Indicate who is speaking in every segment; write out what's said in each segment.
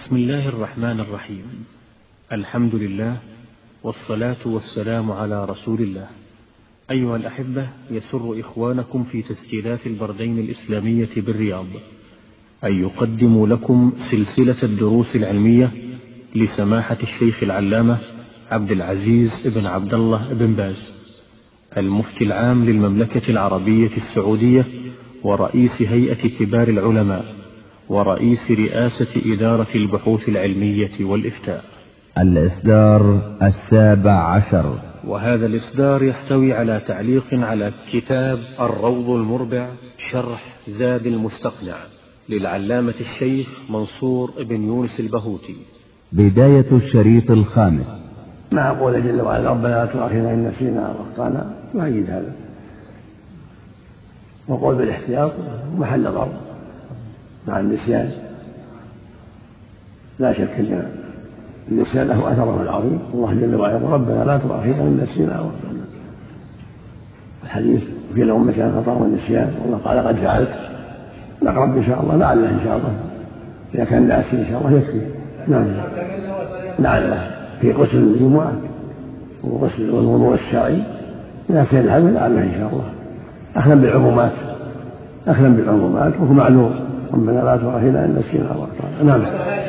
Speaker 1: بسم الله الرحمن الرحيم. الحمد لله والصلاة والسلام على رسول الله. أيها الأحبة، يسر إخوانكم في تسجيلات البردين الإسلامية بالرياض أن يقدموا لكم سلسلة الدروس العلمية لسماحة الشيخ العلامة عبد العزيز بن عبد الله بن باز، المفتي العام للمملكة العربية السعودية ورئيس هيئة كبار العلماء ورئيس رئاسة إدارة البحوث العلمية والإفتاء.
Speaker 2: الإصدار 17،
Speaker 1: وهذا الإصدار يحتوي على تعليق على كتاب الروض المربع شرح زاد المستقنع للعلامة الشيخ منصور بن يونس البهوتي.
Speaker 2: بداية الشريط الخامس.
Speaker 3: مع قول جل وعلا ربنا لا تؤاخذنا إن نسينا أو أخطأنا، يؤيد هذا، وقول بالاحتياط محل ضرب مع النسيان. لا شك أن النسيان له أثره العظيم. الله جل وعلا ربنا لا تؤاخذنا إن نسينا أو أخطأنا. الحديث في الأمة كان خطأ والنسيان، والله قال قد فعلت. نقرب إن شاء الله، لعله إن شاء الله إذا كان ناسي إن شاء الله يكفي. نعم، لعله في غسل الجمعة وغسل والوضوء الشرعي إذا كان الحمل لعله إن شاء الله. أخذا بالعمومات وهو معلوم ربنا لا تؤاخذنا إن نسينا أو أخطأنا. نعم.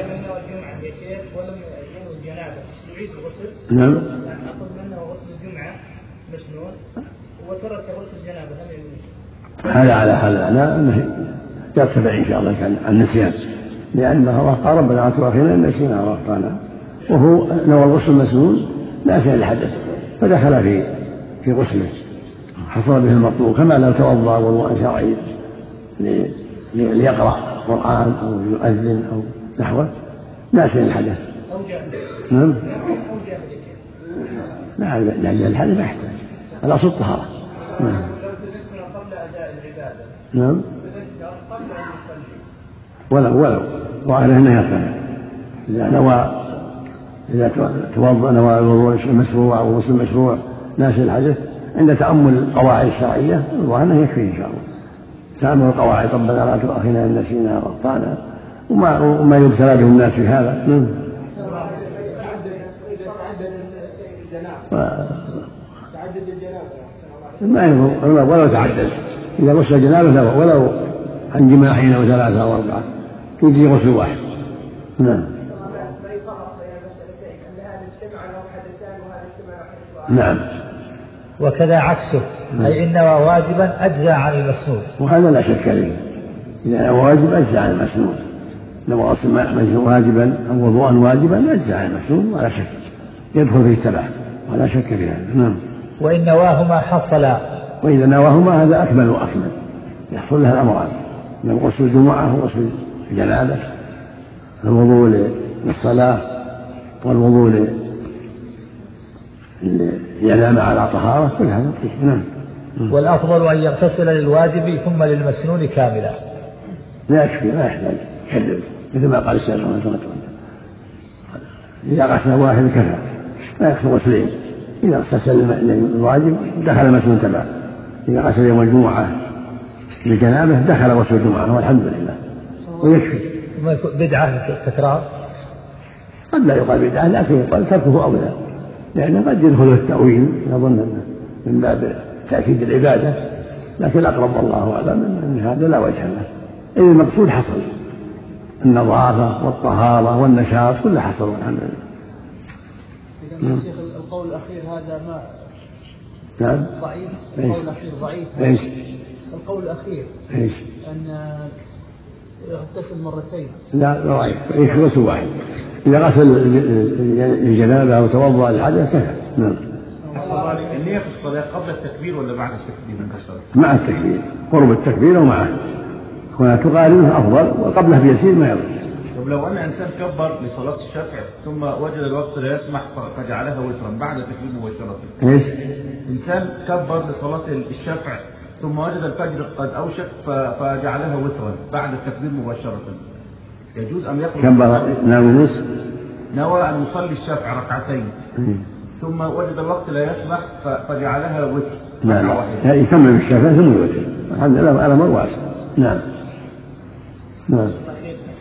Speaker 3: نعم.
Speaker 4: أخذ منه غسل الجمعة مسنون وترك غسل الجنابة، هل يجوز؟
Speaker 3: هذا على حالنا أنه يرتفع إن شاء الله كان عن النسيان، لأن الله قال ربنا لا تؤاخذنا إن نسينا أو أخطأنا، وهو نوى الغسل المسنون ناسيا الحدث فدخل في غسله، حصل به المطلوب، كما لو توضأ وضوءا شرعيا ليقرأ القرآن أو يؤذن أو نحوه ناسيا الحدث. نعم. لا الحدث ما يحتاج، الأصل الطهارة. نعم. نعم. ولو ظاهره انه يرتفع اذا توضا نوى الوضوء المشروع او غسل المشروع ناسي الحدث عند تامل القواعد الشرعيه ظاهره انه يكفي ان شاء الله. تامل القواعد ربنا لا تؤاخذنا ان نسينا او اخطانا وما يبتلى به الناس في هذا. ما ينفع ولو تعدد، اذا غسل الجنابه ولو عن جماعين او 3 أو 4 يجزي غسل واحد. نعم. نعم.
Speaker 4: وكذا عكسه، أي إن واجبا أجزى عن المسنون،
Speaker 3: وهذا لا شك فيه. إذا واجب أجزى عن المسنون، لو غسل واجبا أو وضوءا واجبا أجزى عن المسنون ولا شك، يدخل فيه التبع ولا شك في هذا. نعم.
Speaker 4: وإن نواهما حصلا،
Speaker 3: وإذا نواهما هذا أكمل وأكمل، يحصل لها الأمران، من غسل الجمعة وغسل الجنابة، الوضوء للصلاة والوضوء لينام على طهارة، كل هذا. نعم.
Speaker 4: والأفضل أن يغتسل للواجب ثم للمسنون كاملا.
Speaker 3: لا يكفي، ما يحتاج كذب، مثل ما قال السلام عليه وسلم إذا غسل واحد كفى، لا يغسل غسلين. إذا اغتسل للواجب دخل المسنون تبعه، إذا غسل يوم الجمعة بالجنابة دخل غسل الجمعة، والحمد لله ويكفي.
Speaker 4: ما يكون بدعة تكرار؟
Speaker 3: قد لا يقال بدعة، لكن يقال تركه أولى، لأنه قد يدخل التأويل يظن من باب تأكيد العبادة، لكن الأقرب والله أعلم أن هذا لا وجه له. إذا المقصود حصل، النظافة والطهارة والنشاط كله حصل والحمد لله.
Speaker 5: إذا شيخ القول الأخير هذا ما
Speaker 3: نعم
Speaker 5: ضعيف، القول الأخير ضعيف.
Speaker 3: إيش
Speaker 5: القول الأخير؟
Speaker 3: إيش؟
Speaker 5: أن يغتسل مرتين.
Speaker 3: لا ضعيف، غسل واحد. إذا غسل الجنابة أو توضأ الحدث كفى. نعم.
Speaker 6: النية في الصلاة قبل التكبير ولا بعد التكبير؟
Speaker 3: مع التكبير، قرب التكبير ومعه، هنا تقارنه أفضل، وقبله بيسير ما يضر.
Speaker 6: طب لو أن إنسان كبر لصلاة الشفع ثم وجد الوقت لا يسمح فجعلها وترا بعد التكبير مباشرة؟
Speaker 3: إيش؟
Speaker 6: إنسان كبر لصلاة الشفع ثم وجد الفجر قد أوشك فجعلها وترا بعد التكبير مباشرة، يجوز أم يقول
Speaker 3: كبر
Speaker 6: نوى أن يصلي الشفع ركعتين ثم وجد الوقت لا يسمح فجعلها وتر؟
Speaker 3: لا يكمل الشفع ثم يوتر، الحمد لله الأمر واسع. نعم. نعم.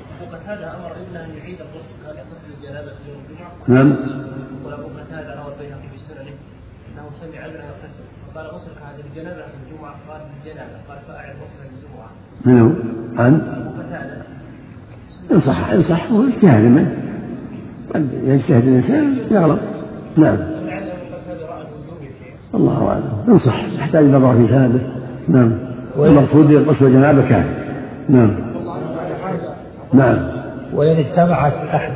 Speaker 4: قتادة أمر ابنه أن يعيد الغسل، هل يغتسل الجنابة في يوم الجمعة؟
Speaker 3: نعم.
Speaker 4: وأبو قتادة روى البيهقي في سننه أنه سمع ابنه يغتسل فقال غسلك هذه الجنابة في الجمعة؟ قال الجنابة، قال فأعد غسل الجمعة.
Speaker 3: منه؟ عن
Speaker 4: أبو قتادة.
Speaker 3: إن صح هو اجتهاد منه، قد يجتهد الإنسان يغلط. نعم. الله أعلم. إن صح يحتاج نظر في سنده. نعم. المقصود غسل الجنابة كافي. نعم. نعم.
Speaker 7: وإن اجتمعت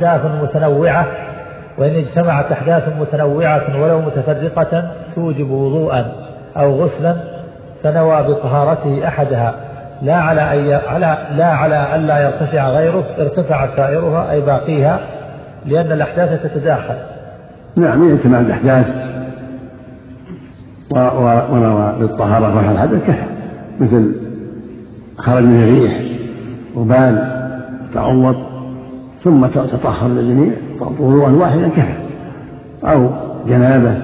Speaker 7: أحداث متنوعة ولو متفرقة توجب وضوءا أو غسلا فنوى بطهارته أحدها لا على ألا يرتفع غيره ارتفع سائرها أي باقيها، لأن الأحداث تتداخل.
Speaker 3: نعم. يجتمع الأحداث ونوى بالطهارة رفع الحدث كفى، مثل خرج من الريح وبال تعوض ثم تطهر للجميع وضوءا واحدا كفى، أو جنابة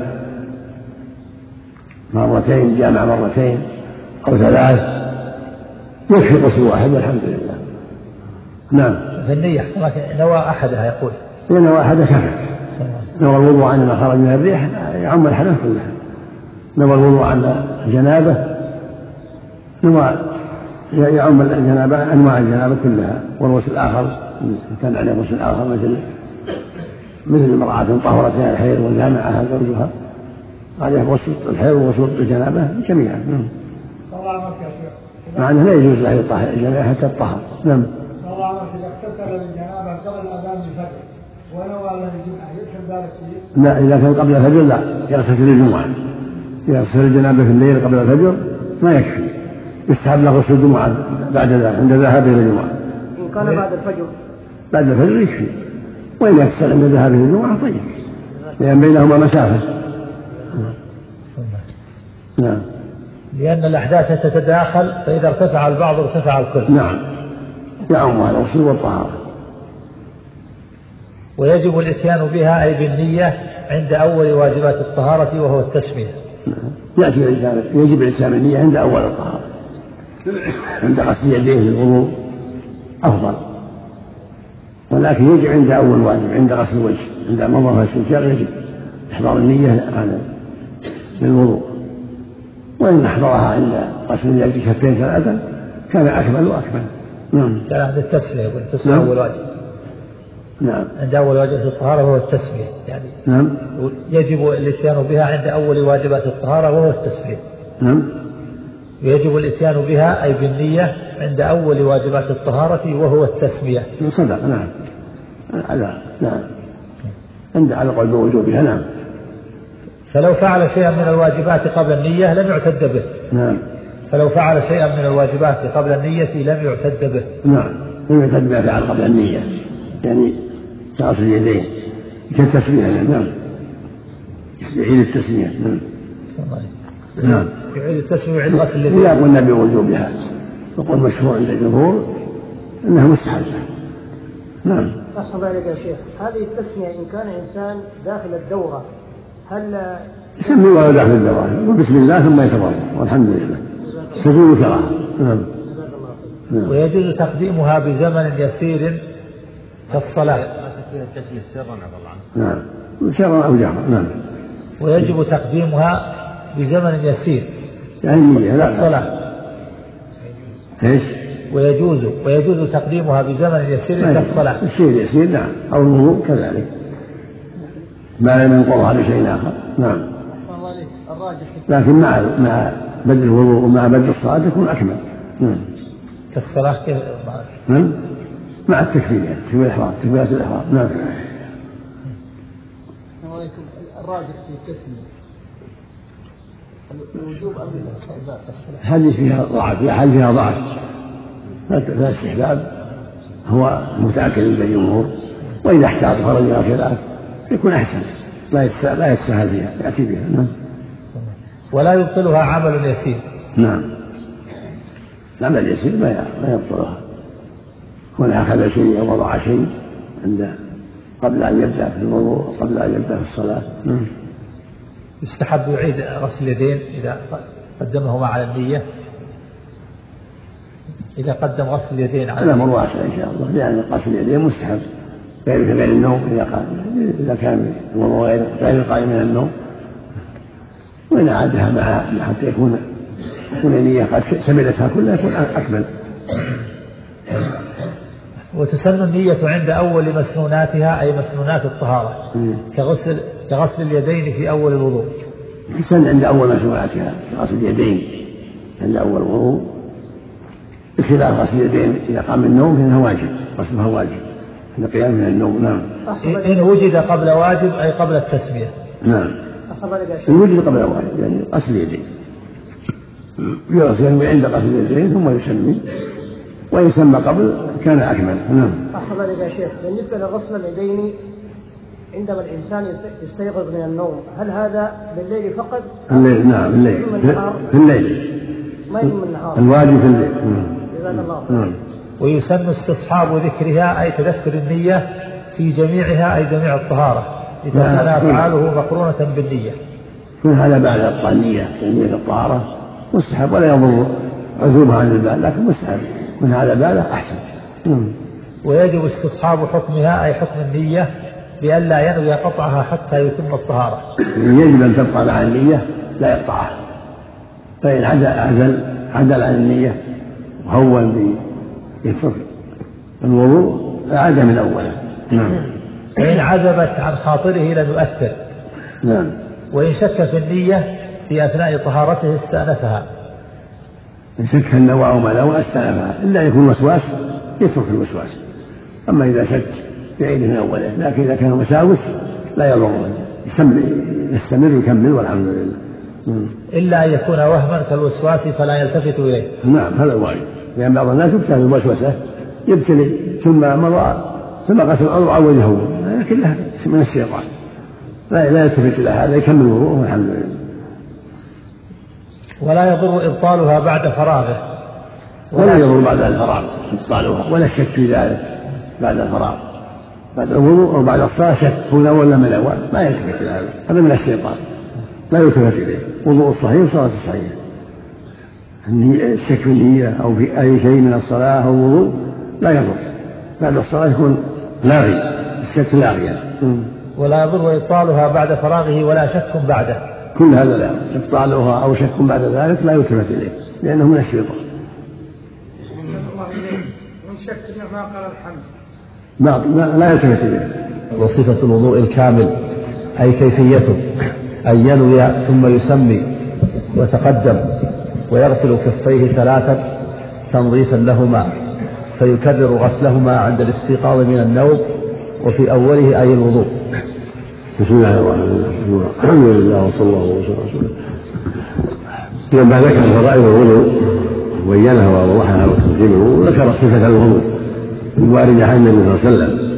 Speaker 3: مرتين جامع مرتين أو ثلاث يكفي غسل واحد والحمد لله. نعم.
Speaker 7: في النية نوى أحدها يقول
Speaker 3: نوى أحدها كفى. نوى الوضوء عن ما خرج من الريح يعم الحدث كلها. نوى الوضوء عن الجنابة نوى يعم الجنابة أنواع الجنابة كلها، والغسل الآخر كان عليه غسل آخر مثل امرأة طهرت من الحيض وجامعها زوجها عليه غسل الحيض وغسل الجنابة جميعا. مع أنه لا يجوز له يطهر الجميع حتى الطهر. نعم.
Speaker 5: إذا اغتسل للجنابة قبل أذان الفجر ونوى للجمعة يدخل ذلك فيه؟
Speaker 3: لا، إذا كان قبل الفجر لا، يغتسل الجمعة. إذا اغتسل الجنابة في الليل قبل الفجر ما يكفي، يستحب له غسل الجمعة بعد ذلك عند ذهابه إلى الجمعة.
Speaker 4: إن كان
Speaker 3: بعد الفجر يكفي، وإن يغتسل عند ذهابه إلى الجمعة طيب، لأن بينهما مسافة. نعم.
Speaker 7: لأن الأحداث تتداخل، فإذا ارتفع البعض ارتفع الكل.
Speaker 3: نعم. يعم هذا الغسل والطهارة.
Speaker 7: ويجب الإتيان بها أي بالنية عند أول واجبات الطهارة وهو التسمية.
Speaker 3: يجب الإتيان بالنية عند أول الطهارة، عند غسل يديه للوضوء أفضل، ولكن يجب عند أول واجب عند غسل الوجه، عند مضى الاستنشاق يجب إحضار النية للوضوء، وإن أحضرها عند غسل اليد كفين ثلاثة كان أكمل وأكمل. نعم.
Speaker 7: كان عند التسمية يقول التسمية أول واجب.
Speaker 3: نعم.
Speaker 7: عند أول واجبات الطهارة وهو التسمية يعني.
Speaker 3: نعم.
Speaker 7: يجب الاتيان بها عند أول واجبات الطهارة وهو التسمية.
Speaker 3: نعم.
Speaker 7: ويجب الاتيان بها أي بالنية عند أول واجبات الطهارة وهو التسمية.
Speaker 3: صدق. نعم. نعم. على قول بوجوبها. نعم.
Speaker 7: فلو فعل شيئا من الواجبات قبل النية لم يعتد به.
Speaker 3: نعم.
Speaker 7: فلو فعل شيئا من الواجبات قبل النية لم يعتد به.
Speaker 3: نعم. لم يعتد به فعل قبل النية، يعني كغسل اليدين كالتسمية. نعم. يعيد التسمية. نعم.
Speaker 7: يعيد التسمية ويعيد غسل اليدين.
Speaker 3: لا قلنا بوجوبها، وقل مشهور عند الجمهور انها مستحبة. نعم.
Speaker 4: أحسن ذلك يا شيخ، هذه التسمية إن كان إنسان داخل الدورة هل
Speaker 3: يسمي ولا داخل الدورة وبسم الله ثم يتوضا والحمد لله سجود كراهة. نعم.
Speaker 7: ويجوز تقديمها بزمن يسير كالصلاة.
Speaker 1: التسمية سرا عبد الله
Speaker 3: عنه. نعم. سرا أو جهرا. نعم.
Speaker 7: ويجب تقديمها بزمن يسير
Speaker 3: يعني
Speaker 7: كالصلاة.
Speaker 3: ايش؟
Speaker 7: ويجوز تقديمها بزمن يسير كالصلاة.
Speaker 3: يسير. نعم. أو الوضوء كذلك ما لم ينقضها بشيء آخر. نعم. لكن مع بدء الوضوء ومع بدء الصلاة يكون أكمل. نعم.
Speaker 7: كالصلاة كيف؟
Speaker 3: نعم. مع التكبير يعني تكبير الإحرام تكبيرات الإحرام. نعم.
Speaker 5: السلام عليكم. الراجح في التسمية الوجوب أم الاستحباب؟
Speaker 3: هل فيها ضعف؟ لا، هل فيها ضعف فالاستحباب هو متأكد عند الجمهور، وإذا احتاط خرج إلى خلاف يكون أحسن، لا يتساهل فيها يأتي بها. نعم.
Speaker 7: ولا يبطلها عمل يسير.
Speaker 3: نعم. العمل اليسير ما يبطلها، هو أخذ شيء أو وضع شيء قبل أن يبدأ في الوضوء قبل أن يبدأ في الصلاة.
Speaker 7: يستحب يعيد غسل اليدين إذا قدمهما على النية. إذا قدم غسل اليدين على
Speaker 3: الأمر واسع إن شاء الله، لأن غسل اليدين مستحب غير النوم إذا كان الوضوء غير القائم من النوم، وإن أعادها مع حتى يكون النية قد شملتها كلها يكون أكمل.
Speaker 7: وتسن النية عند أول مسنوناتها أي مسنونات الطهارة كغسل اليدين في أول الوضوء.
Speaker 3: تسن عند أول مسنوناتها غسل اليدين عند أول الوضوء، بخلاف غسل اليدين إذا قام من النوم فإنها واجب، غسلها واجب عند قيام من النوم. نعم.
Speaker 7: إن وجد قبل واجب أي قبل التسمية.
Speaker 3: نعم. إن وجد قبل واجب يعني غسل اليدين يغسل عند غسل اليدين ثم يسمي، ويسمى قبل كان أكمل. نعم.
Speaker 4: أحسن عليك يا شيخ، بالنسبة لغسل اليدين عندما الإنسان يستيقظ من النوم، هل هذا بالليل فقط؟
Speaker 3: الليل. نعم الليل، في الليل،
Speaker 4: ما يهم النهار،
Speaker 3: الواجب في الليل.
Speaker 4: جزاك الله.
Speaker 3: نعم.
Speaker 7: ويسن استصحاب ذكرها أي تذكر النية في جميعها أي جميع الطهارة، لتكون أفعاله مقرونة بالنية.
Speaker 3: كل هذا بعد النية الطهارة مستحب، ولا يضر عزومها عن البال، لكن مستحب من هذا باله أحسن.
Speaker 7: ويجب استصحاب حكمها أي حكم النية بألا ينوي قطعها حتى يتم الطهارة.
Speaker 3: يجب أن تبقى مع النية لا يقطعها، فإن عدل عن النية وهون يترك الوضوء عاد من أوله. نعم.
Speaker 7: وإن عزبت عن خاطره لم يؤثر.
Speaker 3: نعم.
Speaker 7: وإن شك في النية في أثناء طهارته استأنفها.
Speaker 3: إن شك النوى أو ما نوى استأنفها، إلا يكون وسواس يترك الوسواس. أما إذا شك يعيد من أوله، لكن إذا كان وساوس لا يضر، يستمر يكمل والحمد لله.
Speaker 7: إلا أن يكون وهما كالوسواس فلا يلتفت إليه.
Speaker 3: نعم هذا واجب، لأن بعض الناس يبتلى بالوسوسة يبتلي ثم مضى ثم غسل الأرض وجهه، لكنها من الشيطان، لا يلتفت إلى هذا، يكمل وضوءه والحمد لله.
Speaker 7: ولا يضر إبطالها بعد فراغه.
Speaker 3: ولا يضر بعد الفراغ إبطالها، ولا الشك في ذلك بعد الفراغ، بعد الوضوء أو بعد الصلاة شك هنا ولا من الأول، ما يلتفت إلى هذا، هذا من الشيطان لا يلتفت إليه. وضوء الصحيح صلاة الصحيح، الشك في النية أو في أي شيء من الصلاة أو الوضوء لا يضر، بعد الصلاة يكون لاغي، الشك لاغيا.
Speaker 7: ولا يضر إبطالها بعد فراغه ولا شك بعده.
Speaker 3: كل هذا لا، إبطالها أو شك بعد ذلك لا يلتفت إليه لأنه من الشيطان.
Speaker 5: من شك ما قال الحمد
Speaker 3: لا يلتفت إليه.
Speaker 8: وصفة الوضوء الكامل أي كيفيته أن ينوي ثم يسمي وتقدم ويغسل كفيه 3 تنظيفا لهما، فيكرر غسلهما عند الاستيقاظ من النوم وفي أوله أي الوضوء.
Speaker 3: بسم الله الرحمن الرحيم، الحمد لله وصلى الله وسلم على رسول الله. لما ذكر فرائض الوضوء وبينها ووضحها وتنظيمه، ذكر صفة الوضوء الواردة عن النبي صلى الله عليه وسلم،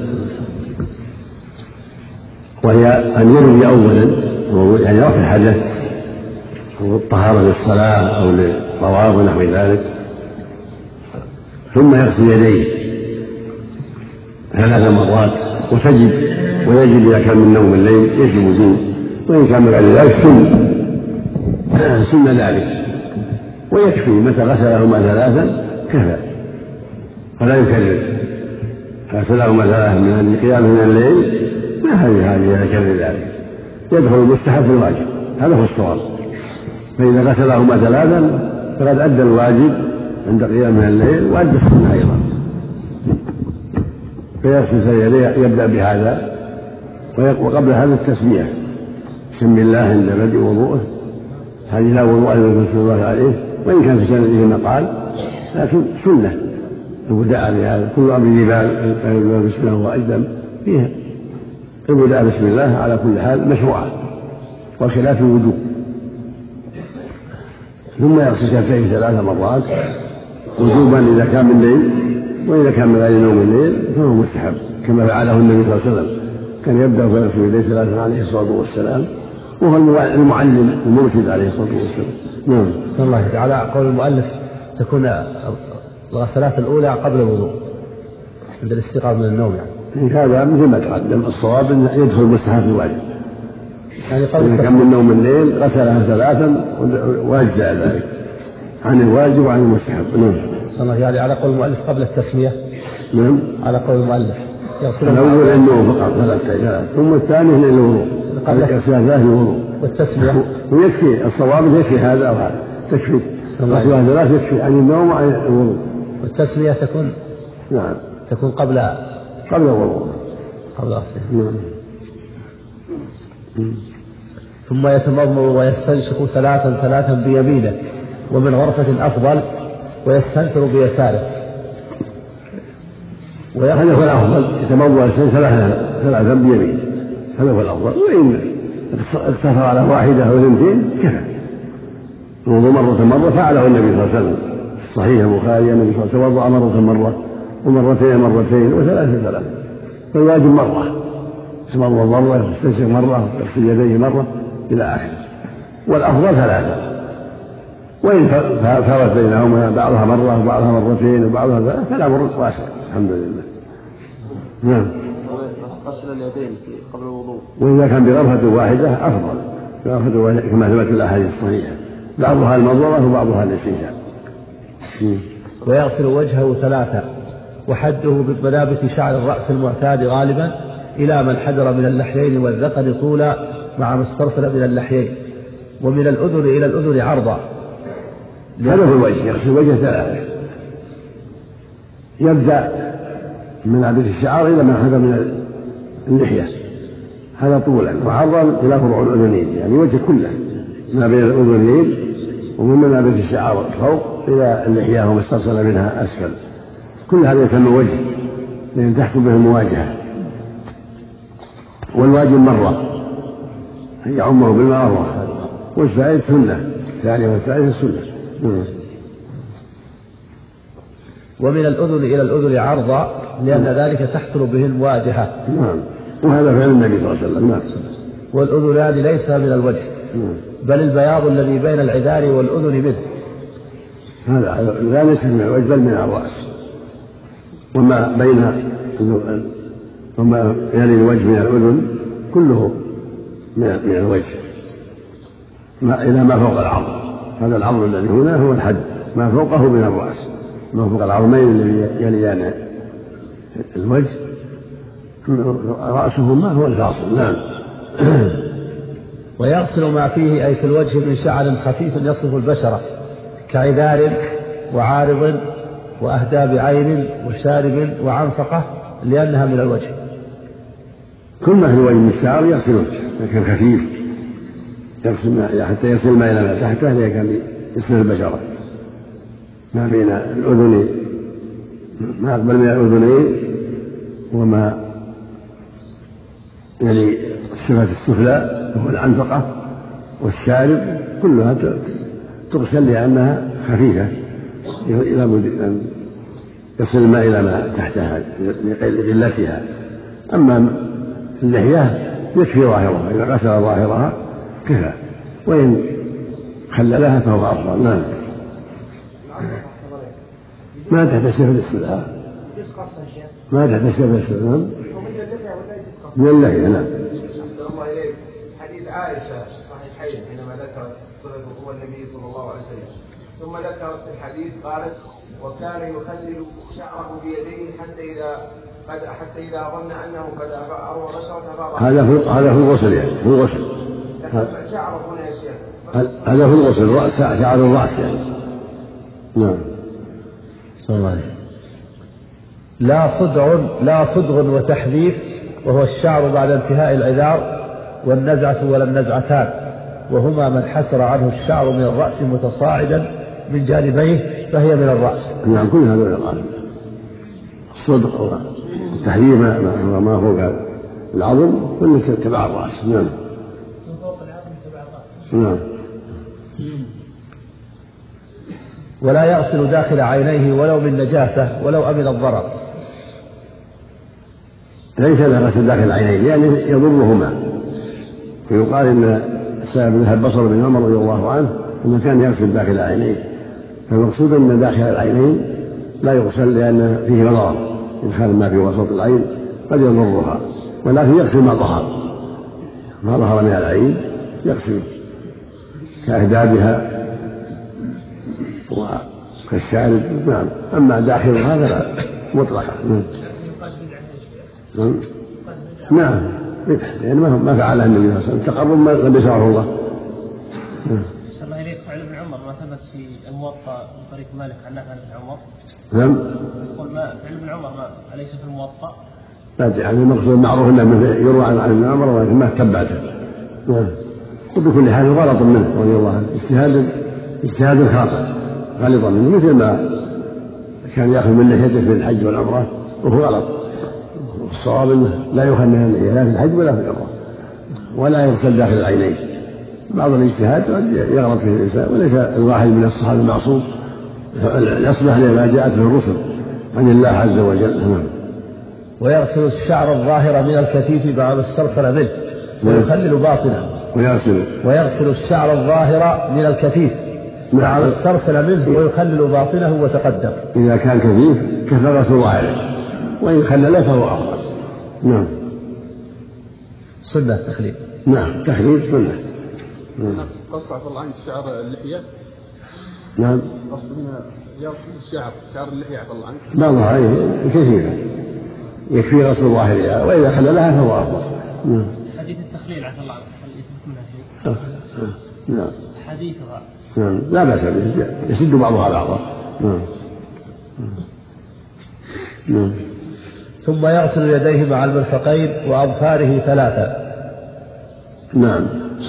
Speaker 3: وهي أن ينوي أولا يعني رفع الحدث أو الطهارة للصلاة أو للطواف ونحو ذلك، ثم يغسل يديه 3 مرات، ويجب إذا كان من نوم الليل يجب وجوب، وإن كان من غير ذلك سن ذلك، ويكفي متى غسلهما 3 كفى، فلا يكرر. غسلهما 3 من أجل قيامه من الليل ما هذه يكرر ذلك، يدخل المستحب في الواجب، هذا هو الصواب. فإذا غسلهما 3 فقد أدى الواجب عند قيام من الليل وأدى السنة أيضا. فيغسل يديه يبدأ بهذا، وقبل هذا التسمية بسم الله عند بدء وضوءه، هذه لا وضوء لمن صلى الله عليه، وإن كان في سنده مقال لكن سنة البداء بهذا. كل أمر ذي بال بسم الله وأجدم فيها البداء بسم الله على كل حال مشروعة، وخلاف الوجوب. ثم يغسل كفيه 3 مرات وجوبا إذا كان من الليل، وإذا كان من غير نوم الليل فهو مستحب كما فعله النبي صلى الله عليه وسلم، كان يبدأ فيغسل يديه 3 عليه الصلاة والسلام، وهو المعلم المرشد عليه الصلاة والسلام. نعم.
Speaker 8: صلى الله عليه على قول المؤلف تكون الغسلات الأولى قبل الوضوء عند الاستيقاظ من النوم، يعني
Speaker 3: هذا مثل ما تقدم، الصواب أن يدخل المستحب الواجب،
Speaker 8: يعني قبل
Speaker 3: إذا كان من نوم الليل غسلها 3 وأجزاء ذلك عن الواجب وعن المستحب. نعم.
Speaker 8: يعني على قول المؤلف قبل التسمية.
Speaker 3: نعم.
Speaker 8: على قول المؤلف
Speaker 3: يغسل الأول إنه فقط ثلاث ثم الثاني للوضوء قبل يغسل الوضوء
Speaker 8: والتسمية.
Speaker 3: ويكفي الصواب يكفي هذا أو هذا تكفي غسل ثلاث يكفي عن النوم وعن الوضوء.
Speaker 8: والتسمية تكون
Speaker 3: نعم
Speaker 8: تكون قبل
Speaker 3: الوضوء
Speaker 8: قبل غسله.
Speaker 3: نعم.
Speaker 8: ثم يتمضمض ويستنشق ثلاثا بيمينه ومن غرفة أفضل ويستنثر بيساره.
Speaker 3: هذا هو الأفضل يتمضمض ثلاثا بيمينه هذا هو الأفضل. وإن اقتصر على واحدة أو اثنتين كفى. الوضوء مرة فعله النبي صلى الله عليه وسلم صحيح البخاري النبي صلى الله عليه وسلم توضأ مرة ومرتين وثلاثة فالواجب مرة يتمضمض مرة يستنشق مرة يغسل يديه مرة إلى آخره. والأفضل ثلاثة وإن فارت بينهما بعضها مرة وبعضها مرتين وبعضها ثلاثة فالأمر واسع الحمد لله. نعم.
Speaker 9: غسل اليدين قبل الوضوء
Speaker 3: وإذا كان بغرفة واحدة أفضل كما ثبت في الأحاديث الصحيحة بعضها المضمضة وبعضها الاستنشاق.
Speaker 8: ويغسل وجهه ثلاثا وحده بمنابت شعر الرأس المعتاد غالبا إلى من حدر من اللحيين والذقن طولا مع ما استرسل من اللحيين ومن الأذن إلى الأذن عرضا.
Speaker 3: هذا هو الوجه يغسل وجهه ثلاثة يبدأ من منابت الشعر إلى ما حدر من اللحية هذا طولا وعرضا إلى فروع الأذنين يعني وجه كله ما بين الأذنين ومن منابت الشعر فوق إلى اللحية وما استرسل منها أسفل. كل هذا يسمى وجه لأن تحصل به المواجهة. والواجب مرة يعمه بالماء مرة والثالث سنة ثانية والثالث سنة.
Speaker 8: ومن الأذن إلى الأذن عرضا لأن ذلك تحصل به المواجهة.
Speaker 3: نعم. وهذا فعل النبي صلى الله عليه وسلم. نعم.
Speaker 8: والأذنان ليس من الوجه بل البياض الذي بين العذار والأذن منه.
Speaker 3: هذا لا ليس من الوجه بل من الرأس وما يلي الوجه من الأذن كله من الوجه إلى ما فوق العظم. هذا العظم الذي هنا هو الحد ما فوقه من الرأس ما فوق العظمين الذي يليان الوجه رأسهما هو الفاصل. نعم.
Speaker 8: ويغسل ما فيه أي في الوجه من شعر خفيف يصف البشرة كعذار وعارض وأهداب عين وشارب وعنفقة لأنها من الوجه.
Speaker 3: كل ما في الوجه من الشعر يغسله لكن خفيف حتى يصل ما إلى ما تحته لكن يصل البشرة ما بين الأذنين ما أقبل من الأذنين وما يلي الشفة السفلى وهو العنفقة والشارب كلها تغسل لأنها خفيفة إلى أن يصل الماء إلى ما تحتها لقلتها. أما اللحية يكفي ظاهرها إذا غسل ظاهرها كفى وإن خللها فهو أفضل. نعم. ما تحت الشفة السفلى ما تحت الشفة السفلى من اللحية. نعم.
Speaker 10: حديث عائشة الصحيحين حينما ذكرت صفة وضوء النبي صلى الله عليه وسلم ثم ذكرت في الحديث قالت وكان يخلل شعره بيديه حتى إذا ظن أنه قد أروى بشرة
Speaker 3: هذا في الغسل يعني في الغسل
Speaker 10: شعره هنا يا شيخ
Speaker 3: هذا في الغسل شعر الرأس يعني. نعم.
Speaker 8: صلى الله عليه. لا صدغ وتحذيف وهو الشعر بعد انتهاء العذار والنزعة ولا النزعتان وهما من حسر عنه الشعر من الرأس متصاعدا من جانبيه فهي من الرأس.
Speaker 3: نعم. كل هذا من الرأس. الصدغ والتحذيف ما فوق العظم كله تبع الرأس. نعم.
Speaker 4: من فوق العظم تبع الرأس.
Speaker 3: نعم.
Speaker 8: ولا يغسل داخل عينيه ولو من نجاسة ولو أمن الضرر.
Speaker 3: ليس له غسل داخل العينين يعني يضرهما. ويقال إن السبب ذهب بصر بن عمر رضي الله عنه أنه كان يغسل داخل العينين فالمقصود أن داخل العينين لا يغسل لأن فيه مضار إدخال ما في وسط العين قد يضرها ولكن يغسل ما ظهر من العين يغسل كأهدابها كالشارب. نعم. أما داخل هذا مطلقا. نعم بدعة يعني ما فعلها النبي صلى الله عليه وسلم، تقرب ما لم يشرعه الله.
Speaker 4: صلى الله عليه فعل ابن عمر ما ثبت في الموطأ من طريق مالك عن نافع عن ابن عمر.
Speaker 3: نعم.
Speaker 4: يقول ما فعل ابن عمر ما أليس في الموطأ؟
Speaker 3: لا يعني المقصود المعروف انه يروى عن ابن عمر ولكن ما تبعته. نعم. وبكل حال غلط منه رضي الله عنه، اجتهاد خاطئ غلط منه، مثل ما كان ياخذ من لحيته في الحج والعمره وهو غلط. الصواب انه لا يؤخذ من اللحيه لا في الحج ولا في العمره، ولا يغسل داخل العينين. بعض الاجتهاد يغلط فيه الانسان، وليس الواحد من الصحابه المعصوم، يصلح لما جاءت به الرسل عن الله عز وجل.
Speaker 8: ويغسل الشعر الظاهر من الكثيف بعد استرسل منه ويخلل باطنه. ويغسل الشعر الظاهر من الكثيف بعد استرسل منه ويخلل باطنه وتقدم.
Speaker 3: إذا كان كثيف كفى غسل ظاهره، وإن خلل فهو أفضل. نعم.
Speaker 8: سنة تخليل.
Speaker 3: نعم تخليل سنة.
Speaker 11: قصد عفى الله عنك شعر اللحية.
Speaker 3: نعم.
Speaker 11: قصد هنا يغسل شعر اللحية عفى الله عنك.
Speaker 3: بعضها عليه كثيرا يكفي غسل ظاهرها، وإذا خللها فهو أفضل. نعم.
Speaker 4: حديث التخليل عفى الله عنك هل يثبت منها شيء؟
Speaker 3: نعم.
Speaker 4: حديثها.
Speaker 3: نعم لا بأس به، يسد بعضها بعضا. نعم. نعم.
Speaker 8: ثم يغسل يديه مع المرفقين وأظفاره 3.
Speaker 3: نعم.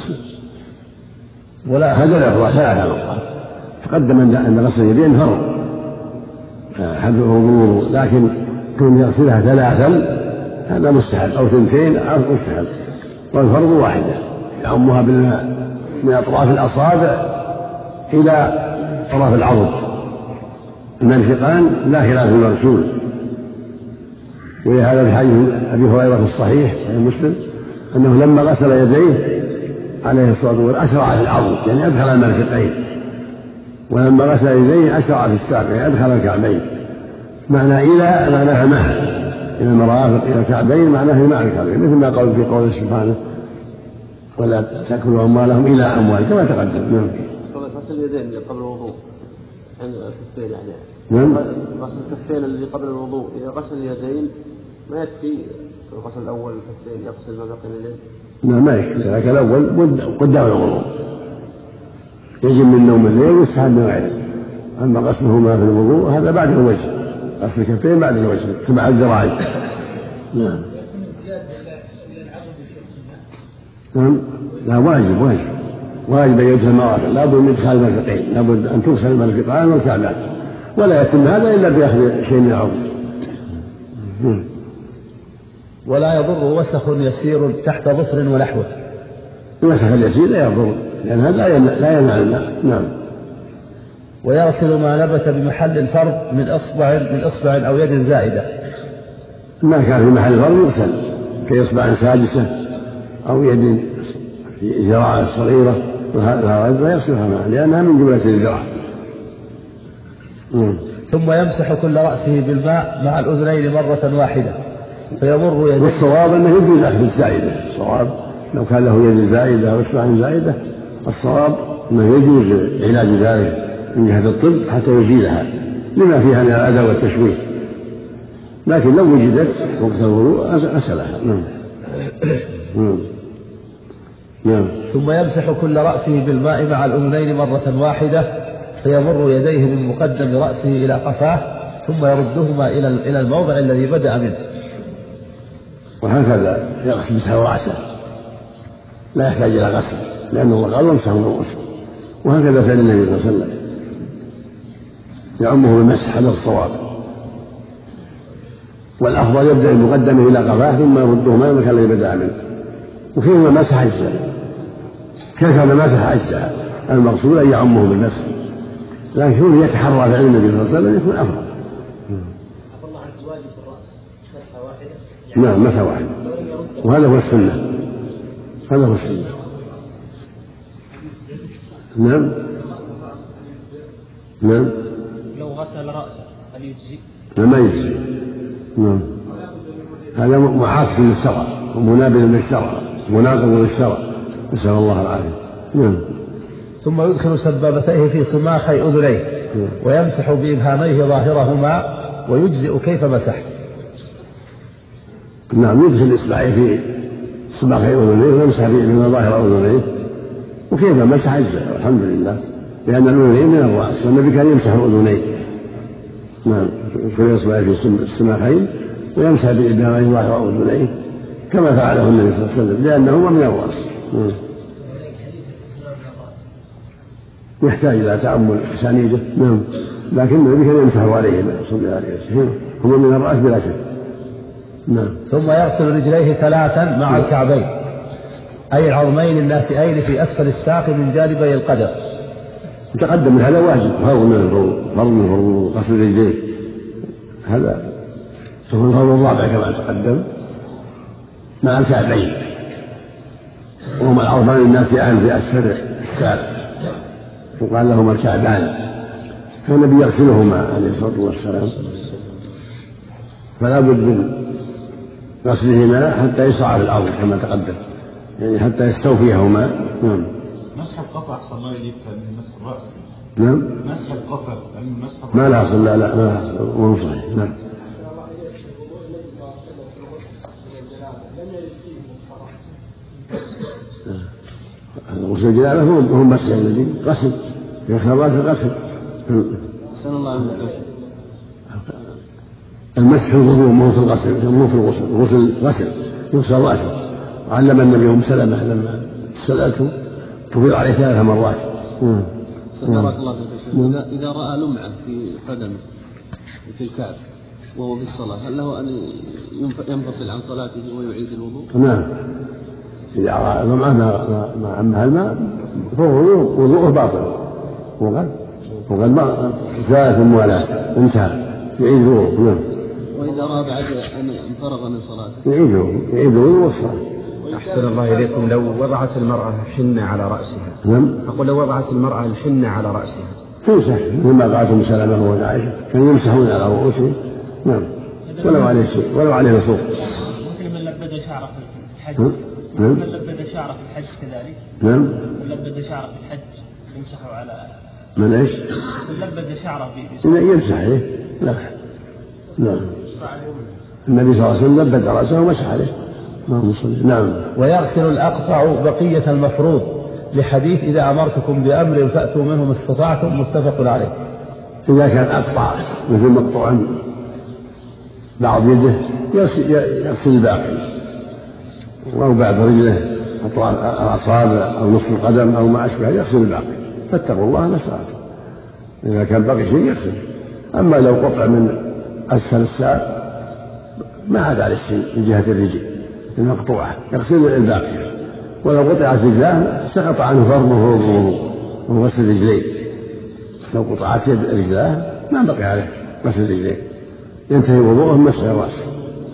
Speaker 8: ولا
Speaker 3: هذا الأفضل 3 مرات. تقدم أن غسل اليدين فرض حده الوضوء، لكن كون يغسلها 3 هذا مستحب، أو 2 أو مستحب، والفرض واحدة يعمها بالماء من أطراف الأصابع إلى طرف العضد. المرفقان لا خلاف في المغسول، ولهذا في حديث أبي هريرة في الصحيح مسلم أنه لما غسل يديه عليه الصلاة والسلام أشرع في العضد يعني أدخل المرفقين، ولما غسل يديه أشرع في الساق يعني أدخل الكعبين. معنى إلى معناها مع، إلى المرافق إلى الكعبين معناها مع الكعبين، مثل ما قال في قوله سبحانه ولا تأكلوا أموالهم إلى أموال كما تقدم. نعم.
Speaker 9: غسل اليدين قبل الوضوء عن الكفين يعني.
Speaker 3: نعم.
Speaker 9: غسل الكفين اللي قبل الوضوء، إذا غسل اليدين ما يكفي الغسل الأول الكفين يغسل ما بقي من اليد؟
Speaker 3: لا ما يكفي، لكن الأول قدام الوضوء يجب من نوم الليل ويستحب من غيره. أما غسلهما في الوضوء هذا بعد الوجه، غسل الكفين بعد الوجه تبع الذراعين. نعم. نعم. لا واجب أن يدخل المرافق، لا بد من إدخال المرفقين، لا بد أن تغسل المرفقان والكعبان، ولا يتم هذا إلا بأخذ شيء من العضد.
Speaker 8: ولا يضر وسخ يسير تحت ظفر ونحوه.
Speaker 3: الوسخ اليسير لا يضر لأن هذا لا يمنع الماء. نعم.
Speaker 8: ويغسل ما نبت بمحل الفرض من إصبع أو يد زائدة.
Speaker 3: ما كان في محل الفرض يغسل كإصبع سادسة أو يد في ذراع صغيرة، وهذا يغسلها معه لأنها من جملة الذراع.
Speaker 8: ثم يمسح كل رأسه بالماء مع الأذنين مرة واحدة فيمر يديه.
Speaker 3: والصواب أنه يجوز أخذ الزائدة، الصواب لو كان له يد زائدة أو إصبع زائدة الصواب أنه يجوز علاج ذلك من جهة الطب حتى يزيلها لما فيها من الأذى والتشويه، لكن لو وجدت وقت الوضوء أسلها. نعم.
Speaker 8: ثم يمسح كل رأسه بالماء مع الأذنين مرة واحدة فيمر يديه من مقدم رأسه إلى قفاه ثم يردهما إلى الموضع الذي بدأ منه.
Speaker 3: وهكذا يغسل رأسه لا يحتاج إلى غسل لأن الله قال وامسحوا رؤوسكم، وهكذا فعل النبي صلى الله عليه وسلم يعمه بالمسح هذا الصواب، والأفضل يبدأ المقدمة إلى قفاه ثم يردهما إلى المكان الذي بدأ منه. وكيفما مسح أجزاء، كيفما مسح أجزاء، المقصود أن يعمه بالمسح، لكن يتحرى في علم النبي صلى الله عليه وسلم يكون أفضل.
Speaker 4: الله عن الواجب في الرأس مسحة واحدة.
Speaker 3: نعم مسحة واحدة، وهذا هو السنة، هذا هو السنة. نعم. نعم.
Speaker 4: لو غسل رأسه هل يجزي؟
Speaker 3: لا ما يجزي. نعم. هذا معاكس للشرع ومنابذ للشرع مناقض للشرع، نسأل الله العافية. نعم.
Speaker 8: ثم يدخل سبابتيه في صماخي أذنيه ويمسح بإبهاميه ظاهرهما ويجزئ كيف مسح.
Speaker 3: نعم، يدخل إصبعيه في صباغي أذنيه ويمسح بما ظاهر أذنيه وكيف مسح أجزاء والحمد لله، لأن الأذنين من الرأس والنبي كان يمسح أذنيه. نعم، يدخل إصبعيه في السماخين ويمسح بإبهاميه ظاهر أذنيه كما فعله النبي صلى الله عليه وسلم لأنهما من الرأس. يحتاج إلى تأمل أسانيده. نعم، لكن النبي كان يمسح عليهما صلى الله عليه وسلم، هما من الرأس بلا شك. نعم.
Speaker 8: ثم يغسل رجليه 3 مع الكعبين أي العظمين الناتئين في أسفل الساق من جانبي القدم.
Speaker 3: تقدم هذا واجب، فرض من الفروض غسل رجليه، هذا ثم الفرض الرابع كما تقدم مع الكعبين وهما العظمان الناتئان في أسفل الساق وقال لهما الكعبان، فالنبي يغسلهما عليه الصلاة والسلام، فلا بد من غسلهما حتى يصعد الأرض كما تقدم، يعني حتى يستوفيهما. نعم.
Speaker 6: مسح القفا أحسن الله يجيب من مسح الرأس.
Speaker 3: نعم.
Speaker 6: مسح القفا من مسح الرأس.
Speaker 3: ما لا أصل، لا ما لا أصل، وهو صحيح. نعم. غسل الجنابة هو مسح الذي غسل يغسل الرأس غسل.
Speaker 9: أحسن الله عليك.
Speaker 3: المسح الوضوء مو في الغسل، مو في الغسل، الغسل غسل يغسل رأسه. علم النبي أم سلمة لما سألته تفيض عليه 3 مرات.
Speaker 9: بارك الله فيك. إذا رأى لمعة في قدمه في الكعب وهو في الصلاة هل له أن ينفصل عن صلاته ويعيد الوضوء؟
Speaker 3: نعم، إذا رأى لمعة ما عمها الماء فهو وضوءه باطل، وقد ما زالت الموالاة انتهى يعيد الوضوء. نعم.
Speaker 9: وإذا رأى بعد أن انفرغ من صلاته
Speaker 3: يعيد الوضوء والصلاة.
Speaker 12: أحسن الله إليكم. لو وضعت المرأة حنة على رأسها.
Speaker 3: نعم.
Speaker 12: أقول لو وضعت المرأة الحنة على رأسها
Speaker 3: تمسح مما قالت أم سلمة وعائشة كانوا يمسحون على رؤوسهم. نعم، ولو عليه شيء ولو عليه فوق.
Speaker 4: مثل من لبد شعره في الحج.
Speaker 3: نعم.
Speaker 4: من لبد شعره في الحج كذلك.
Speaker 3: نعم.
Speaker 4: من لبد شعره في الحج يمسحوا على. من
Speaker 3: ايش؟
Speaker 4: من لبد شعره في.
Speaker 3: يمسح عليه. لا. نعم. النبي صلى الله عليه وسلم لبد رأسه ومسح عليه. نعم.
Speaker 8: ويغسل الأقطع بقية المفروض لحديث إذا أمرتكم بأمر فأتوا منه ما استطعتم متفق عليه.
Speaker 3: إذا كان أقطع مثل مقطوع بعض يده يغسل الباقي، أو بعد رجله الأصابع أو نصف القدم أو ما أشبه يغسل الباقي، فاتقوا الله ما استطعتم. إذا كان باقي شيء يغسل. أما لو قطع من أسفل الساق ما عاد عليه شيء من جهة الرجل المقطوعة يغسل الباقي، ولو قطعت رجلاه سقط عنه فرضه الوضوء وغسل رجليه. لو قطعت رجلاه ما بقي عليه غسل رجليه، ينتهي وضوءه مسح الرأس.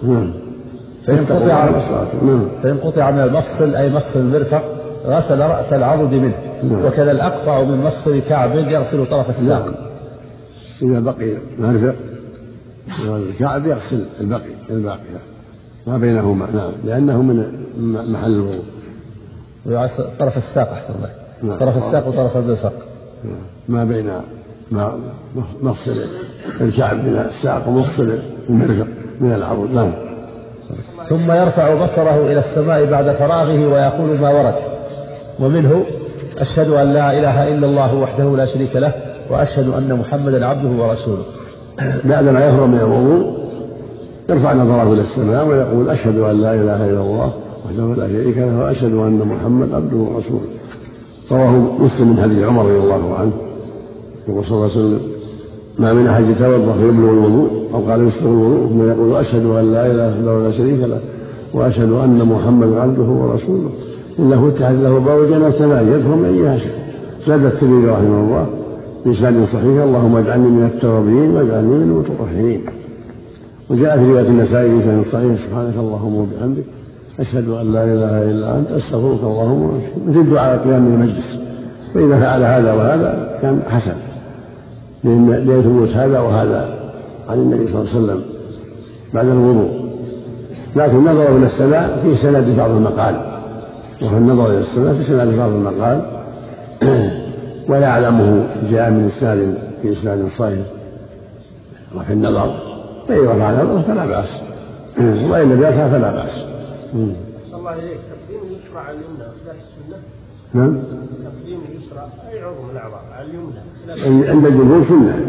Speaker 8: فإن قطع من المفصل أي مفصل المرفق غسل رأس العضد منه. وكذا الأقطع من مفصل كعب يغسل طرف الساق.
Speaker 3: إذا بقي مرفق الكعب يغسل الباقي ما بينهما. نعم، لأنه من محل الوضوء.
Speaker 8: طرف الساق أحسن الله. نعم. طرف الساق وطرف المرفق
Speaker 3: ما بين مفصل الكعب من الساق ومفصل المرفق من العضد. نعم.
Speaker 8: ثم يرفع بصره إلى السماء بعد فراغه ويقول ما ورد، ومنه أشهد أن لا إله إلا الله وحده لا شريك له وأشهد أن محمدا عبده ورسوله.
Speaker 3: بعدما يفرغ من الوضوء يرفع نظره إلى السماء ويقول أشهد أن لا إله إلا الله وحده لا شريك له وأشهد أن محمدا عبده ورسوله. رواه مسلم من حديث عمر رضي الله عنه يقول صلى الله عليه وسلم ما من أحد يتوضأ فيبلغ الوضوء أو قال يسبغ الوضوء ثم يقول أشهد أن لا إله إلا الله ولا شريك له وأشهد أن محمدا عبده ورسوله إلا فتحت له أبواب الجنة 8 يدخل من أيها شاء. زاد الترمذي رحمه الله بإسناد صحيح اللهم اجعلني من التوابين واجعلني من المتطهرين. وجاء في رواية النسائي بإسناد صحيح سبحانك اللهم وبحمدك أشهد أن لا إله إلا أنت أستغفرك اللهم وأتوب إليك. مثل دعاء قيام المجلس، فإذا فعل هذا وهذا كان حسن لأن ثبوت هذا وهذا عن النبي صلى الله عليه وسلم بعد الوضوء. لكن نظر إلى السماء في سند بعض المقال، وفي النظر إلى السماء في سند بعض المقال ولا يعلمه جاء من إسناد في إسناد صحيح رفع النظر فإن رفع النظر فلا بأس وإن لم يرفع فلا بأس.
Speaker 4: الله إليك تقديم اليسرى على اليمنى خلاف السنة.
Speaker 3: نعم.
Speaker 4: تقديم اليسرى أي عضو الأعضاء على اليمنى
Speaker 3: عند الجمهور سنة.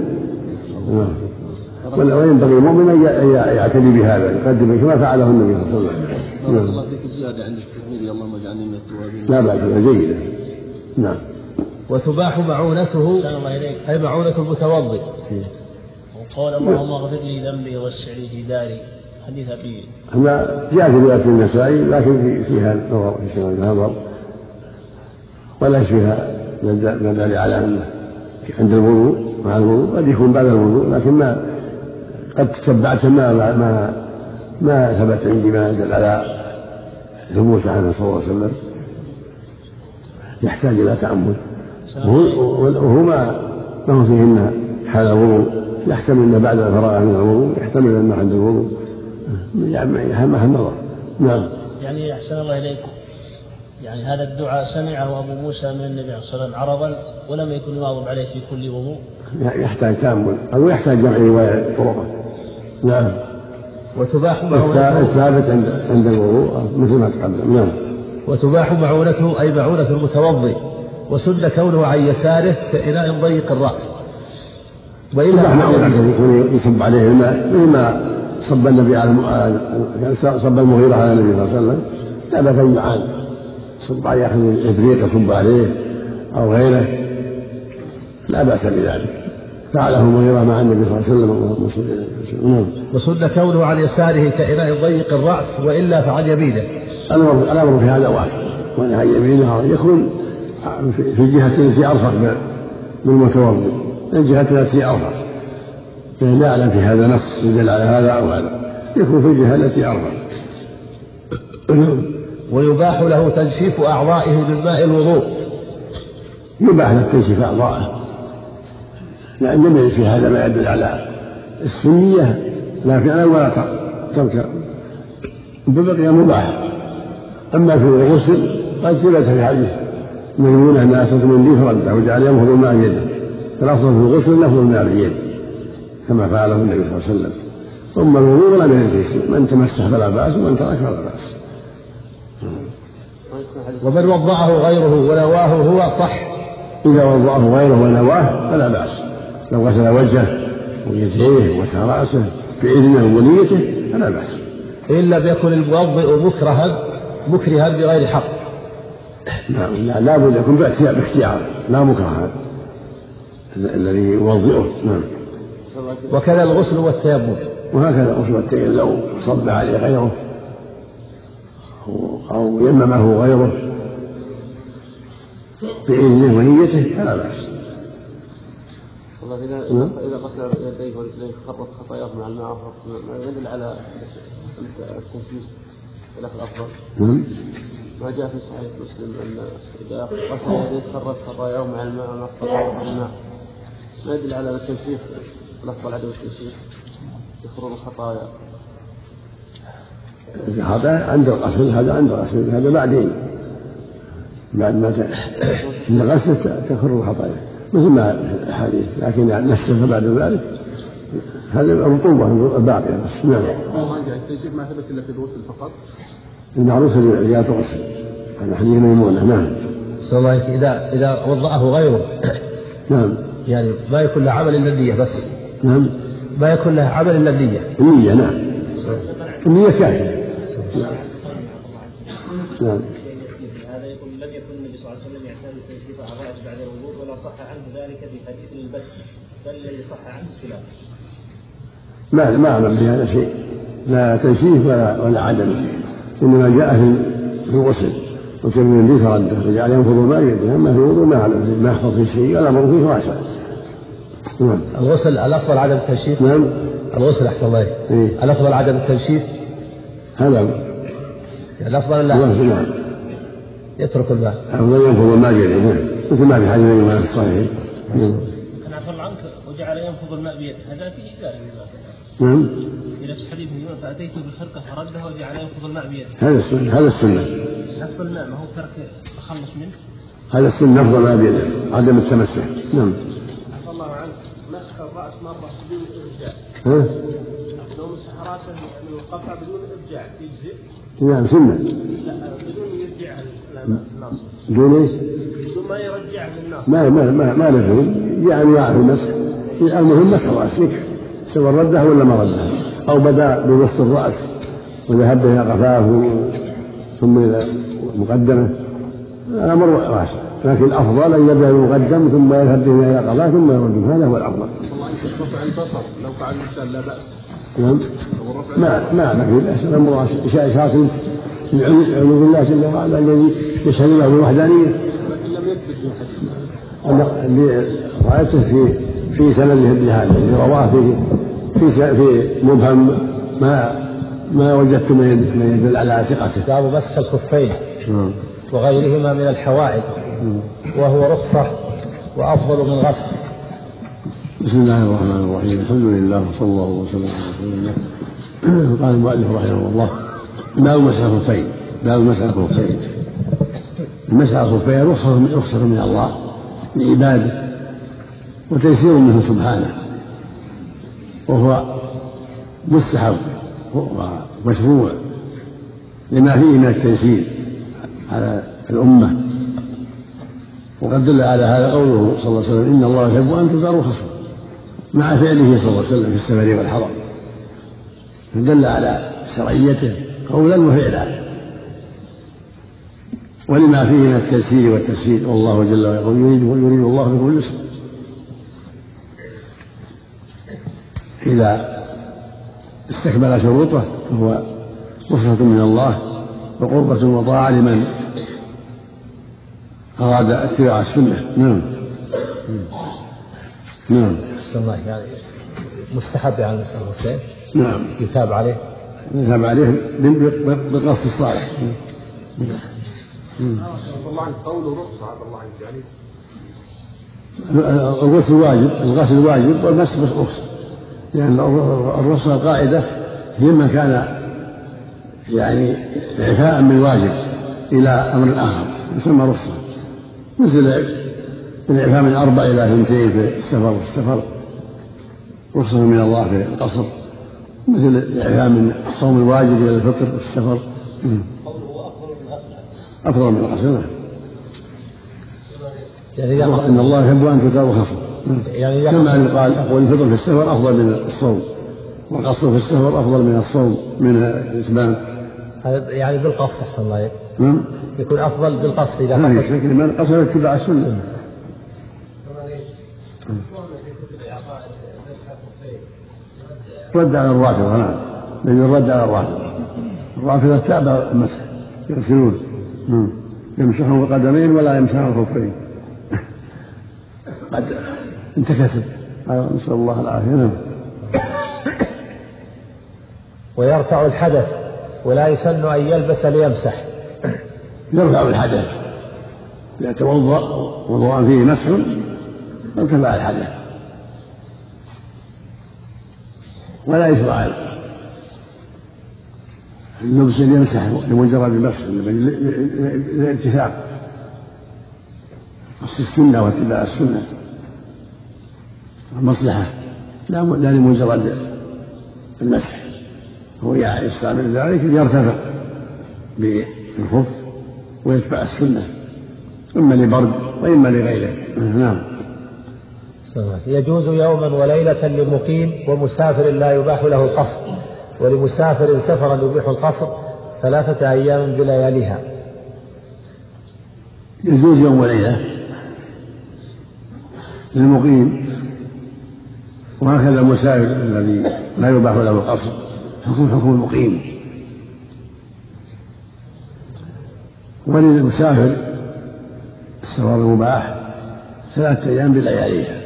Speaker 3: وينبغي المؤمن أن يعتني بهذا يقدم كما فعله النبي صلى الله عليه وسلم.
Speaker 9: بارك الله فيك الزيادة عند التكبير اللهم اجعلني من التوابين.
Speaker 3: لا بأس جيدة. نعم.
Speaker 7: وتباح معونته أي معونة المتوضئ.
Speaker 4: وقال اللهم اغفر لي ذنبي ووسع لي في داري حديث أبي.
Speaker 3: هذا جاء في رواية النسائي لكن فيها نظر في النظر ولا فيها دليل على أنه عند الوضوء مع الوضوء قد يكون بعد الوضوء لكن ما قد تتبعت ما ثبت عندي ما يدل على ثبوت عنه صلى الله عليه وسلم يحتاج إلى تأمل وهو ما هو فيهن حال الوضوء يحتمل أن بعد الفراغ من الوضوء يحتمل أن عند الوضوء يهمها النظر. نعم.
Speaker 4: يعني أحسن الله إليكم يعني هذا الدعاء سمعه أبو موسى من النبي صلى الله عليه وسلم عرضا ولم يكن يواظب عليه في كل وضوء
Speaker 3: يحتاج تأمل أو يحتاج جمع رواية طرقه. نعم.
Speaker 7: وتباح معونته
Speaker 3: الثابت عند الوضوء مثل ما تقدم. نعم.
Speaker 7: وتباح معونته أي معونة المتوضئ وسن كونه عن يساره كإناء ضيق الرأس
Speaker 3: وإلا معونته يصب عليه الماء مما صب النبي على صب المغيرة على النبي صلى الله عليه وسلم لا بأس أن يعان صب عليه يأخذ إبريق يصب عليه أو غيره لا بأس بذلك فعله المغيرة مع النبي صلى الله عليه وسلم.
Speaker 7: وسن كونه عن يساره كإناء ضيق الرأس وإلا فعن يمينه.
Speaker 3: الأمر في هذا واسع وأن عن يمينه يكون في الجهة التي أرفق بالمتوضئ الجهة التي أرفق لا أعلم في هذا نص يدل على هذا أو هذا يكون في الجهة التي أرفق.
Speaker 7: ويباح له تنشيف أعضائه من ماء الوضوء.
Speaker 3: يباح له تنشيف أعضائه لأن لم يجد في هذا ما يدل على السنية لا فعلا ولا تركا ببقي مباح. أما في الغسل قد ثبت في حديث ميمونة أن أتت من لي فرده وجعل ينفض الماء بيده فالأفضل في الغسل نفض الماء بيده كما فعله النبي صلى الله عليه وسلم. ثم الوضوء لم يجد من تمسح فلا بأس ومن ترك فلا بأس.
Speaker 7: ومن وضعه غيره ونواه هو صح.
Speaker 3: إذا وضعه غيره ونواه فلا بأس لو غسل وجهه ويديه ومسح رأسه بإذنه ونيته فلا بأس
Speaker 7: إن لم يكن الموضئ مكرها بغير حق.
Speaker 3: نعم لا بد يكون باختيار لا مكرها الذي يوضئه. نعم.
Speaker 7: وكذا الغسل والتيمم.
Speaker 3: وهكذا الغسل والتيمم لو صب عليه غيره أو يممه غيره بإذنه ونيته فلا بأس.
Speaker 9: إذا غسل يديه ورجليه خطت خطاياه مع الماء ما يدل على التنفيذ خلاف الأفضل. ما جاء في صحيح مسلم أن إذا غسل يديه خرت خطاياه مع الماء ما خطاياه الماء ما يدل على التنشيف الأفضل عدم التنشيف يخرج الخطايا.
Speaker 3: هذا عند الغسل هذا بعدين بعد ما عند الغسل تخرج الخطايا مثل ما الحديث لكن نفسه بعد ذلك هذا الرطوبة الباقية بس. نعم.
Speaker 11: التنشيف ما ثبت إلا في الغسل فقط.
Speaker 3: المعروف زيادة الغسل هذا حديث ميمونة. نعم.
Speaker 7: صلى الله عليه إذا وضعه غيره.
Speaker 3: نعم.
Speaker 7: يعني ما يكون له عمل إلا النية بس.
Speaker 3: نعم.
Speaker 7: ما يكون له عمل إلا النية.
Speaker 3: النية نعم. النية كافية. نعم.
Speaker 4: هذا يقول لم يكن النبي صلى الله عليه وسلم يعتاد تنشيف أعضائه بعد الوضوء ولا صح عنه ذلك في حديث البس بل الذي صح عنه الخلاف.
Speaker 3: ما أعلم بهذا شيء لا تنشيف ولا عدم إنما جاء في الغسل وتم به فرده وجعل ينفض الماء بيده. أما في الوضوء ما أعلم ما يحفظ فيه شيء ولا أمر فيه واسع. نعم.
Speaker 7: الغسل الأفضل عدم التنشيف.
Speaker 3: نعم.
Speaker 7: الغسل أحسن الله. الأفضل عدم التنشيف.
Speaker 3: هذا
Speaker 7: الأفضل لا.
Speaker 3: نعم.
Speaker 7: يترك الماء.
Speaker 3: أفضل ينفض الماء بيده مثل ما في حديث الإمام الصحيح.
Speaker 4: أنا أعفر عنك وجعل ينفض الماء بيده هذا فيه إزالة للماء.
Speaker 3: نعم.
Speaker 4: في نفس حديث الإمام فأتيت بخرقة فرده وجعل ينفض الماء بيده.
Speaker 3: هذا السنة.
Speaker 4: نفض الماء ما هو ترك التخلص منه.
Speaker 3: هذا السنة أفضل ما بيده عدم التمسح. نعم.
Speaker 4: أحسن الله عنك، مسح الرأس مرة بدون إرجاع. لو مسح رأسه من القطع بدون إرجاع يجزئ؟
Speaker 3: يعني سنة.
Speaker 4: لا بدون يرجع الناصر.
Speaker 3: بدون ايش؟
Speaker 4: بدون ما يرجع للناصر.
Speaker 3: ما لزوم، يعني يعرف المسح، المهم مسح الرأس يكفي، سواء رده ولا ما رده، أو بدأ بوسط الرأس وذهب إلى قفاه ثم إلى مقدمه، الأمر واسع، لكن الأفضل أن يبدأ بالمقدم ثم يذهب به إلى قفاه ثم يرده، هذا هو الأفضل.
Speaker 11: رفع البصر لو فعل الإنسان لا بأس.
Speaker 3: نعم. ما في بأس، الأمر إشارة لعلو الله جل وعلا الذي يشهد له بالوحدانية.
Speaker 11: لكن لم يثبت
Speaker 3: اللي رأيته في سنده ابن هذا اللي رواه في مبهم ما وجدت ما يدل على ثقته.
Speaker 7: باب مسح الخفين وغيرهما من الحوائج، وهو رخصة وأفضل من غسل.
Speaker 3: بسم الله الرحمن الرحيم، الحمد لله وصلى الله وسلم على رسول الله. قال المؤلف رحمه الله: باب مسح الخفين. باب مسح الخفين. مسح الخفين رخصة من الله لعباده وتيسير منه سبحانه، وهو مستحب ومشروع لما فيه من التيسير على الأمة. وقد دل على هذا قوله صلى الله عليه وسلم: إن الله يحب أن تؤتى رخصه، مع فعله صلى الله عليه وسلم في السفر والحضر، فدل على شرعيته قولا وفعلا، ولما فيه من التيسير والتسهيل. والله جل وعلا يقول: يريد الله بكم اليسر. إذا استكمل شروطه فهو رخصة من الله وقربة وطاعة لمن أراد اتباع السنة. نعم. نعم.
Speaker 7: يعني مستحب على المسألة الخفين.
Speaker 3: نعم.
Speaker 7: يثاب عليه
Speaker 3: بقصد الصالح.
Speaker 11: الله عنك قوله رخصة هذا الله عنك يعني
Speaker 3: الغسل واجب والمسح رخصة، لأن الرخصة القاعدة هي من كان يعني إعفاء من واجب إلى أمر آخر يسمى رخصة، مثل الإعفاء من 4 إلى 2 في السفر رخصة من الله في القصر، مثل الإعفاء من الصوم الواجب إلى الفطر في السفر. أفضل من الغسل. يعني إن الله يحب أن تؤتى رخصه، كما يقال والفطر في السفر أفضل من الصوم، والقصر في السفر أفضل من الصوم من الإتمام.
Speaker 7: هذا يعني بالقصد أحسن الله يكون أفضل بالقصد إذا
Speaker 3: قصد، لكن من قصد اتباع السنة. رد على الرافضة. نعم، الذي رد على الرافضة تابع المسح يغسلون، يمسحون القدمين ولا يمسحون الخفين. قد انتكست، نسأل الله العافية.
Speaker 7: ويرفع الحدث ولا يسن أن يلبس ليمسح.
Speaker 3: يرفع الحدث، يتوضأ وضوءا فيه مسح ارتفع الحدث، ولا يشرع اللبس ليمسح لمجرد المسح للاتفاق السنة واتباع السنة المصلحة، لا لمجرد المسح. هو يستعمل ذلك ليرتفع بالخف ويتبع السنة، إما لبرد وإما لغيره. نعم.
Speaker 7: يجوز يوما وليلة لمقيم ومسافر لا يباح له القصر، ولمسافر سفرا يبيح القصر 3 أيام بلياليها.
Speaker 3: يجوز يوم وليلة للمقيم، وهكذا المسافر الذي لا يباح له القصر حكم المقيم. وللمسافر السفر المباح 3 أيام بلياليها،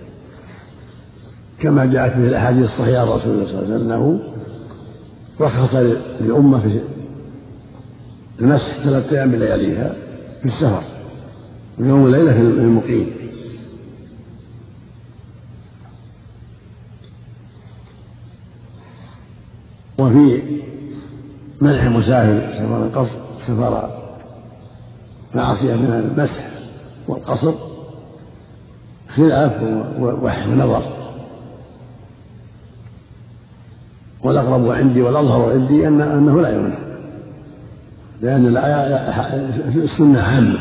Speaker 3: كما جاءت في الأحاديث الصحيحة عن رسول الله صلى الله عليه وسلم أنه رخص للأمة في المسح 3 أيام بلياليها في السفر، ويوم وليلة في المقيم. وفي منع المسافر سفر القصد سفر معصية من المسح والقصر خلاف ونظر، والأقرب عندي والأظهر عندي أنه لا يمنع، لأن السنة عامة،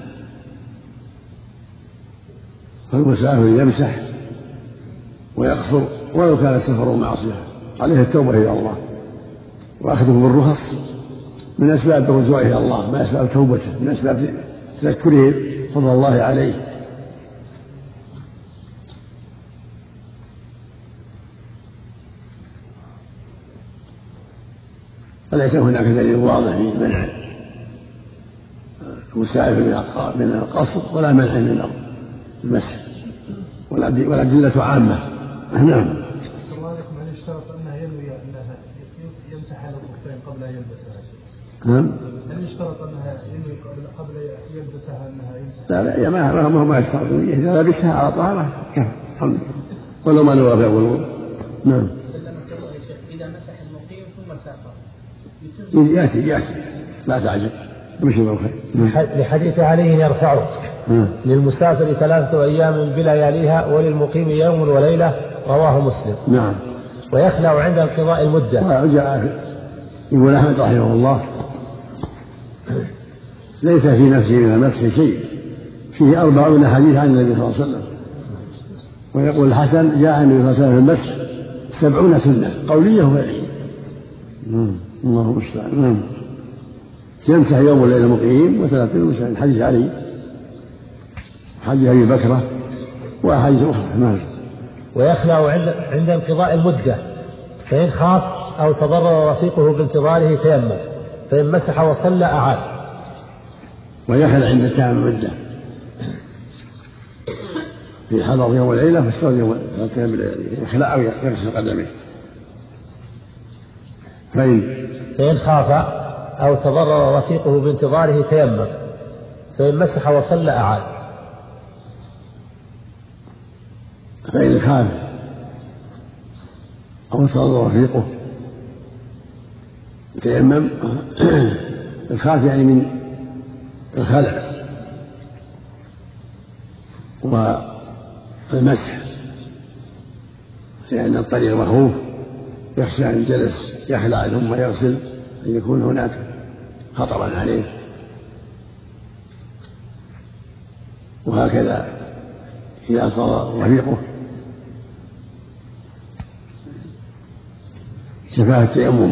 Speaker 3: فالمسافر يمسح ويقصر ولو كان السفر معصية، عليه التوبة إلى الله وأخذه بالرخص من أسباب الرجوع إلى الله، من أسباب توبته، من أسباب تذكره فضل الله عليه. فليس هناك دليل واضح في منع المسافر من القصر ولا منع من المسح، والأدلة عامة. نعم.
Speaker 13: الله عليكم، هل يشترط أنها ينوي أنها يمسح على الخفين قبل أن يلبسها؟
Speaker 3: نعم.
Speaker 13: هل يشترط أنها ينوي قبل يلبسها أنها يمسح؟
Speaker 3: لا ما يشترط، إذا لبسها على طهارة كفى الحمد لله، ولو ما نوى في أول وضوء. نعم.
Speaker 4: إذا مسح المقيم ثم سافر
Speaker 3: يأتي لا تعجل، امشي بالخير.
Speaker 7: لحديث علي يرفعه للمسافر 3 أيام بلياليها وللمقيم يوم وليلة، رواه مسلم.
Speaker 3: نعم.
Speaker 7: ويخلع عند انقضاء المدة.
Speaker 3: يقول أحمد رحمه الله ليس في نفسه من المسح شيء، فيه 40 حديث عن النبي صلى الله عليه وسلم. ويقول الحسن جاء النبي صلى الله عليه وسلم في المسح 70 سنة قولية وفعلية. الله المستعان. نعم. يمسح يوم الليلة مقيم و30 مسح، حديث علي، حديث أبي بكرة، وحديث أخرى. نعم.
Speaker 7: ويخلع عند انقضاء المدة، فإن خاف أو تضرر رفيقه بانتظاره تيمم، فإن مسح وصلى أعاد.
Speaker 3: ويخلع عند تمام المدة، في حضر يوم الليلة فالصوم يوم يخلع أو يغسل قدمه.
Speaker 7: فإن خاف أو تضرر رفيقه بانتظاره تيمم، فإن مسح وصلى أعاد.
Speaker 3: فإن خاف أو تضرر رفيقه تيمم، الخاف يعني من الخلع والمسح، لأن الطريق مخوف، يخشى أن جلس يخلع ثم يغسل أن يكون هناك خطرا عليه. وهكذا إذا صار رفيقه شفاه التيمم،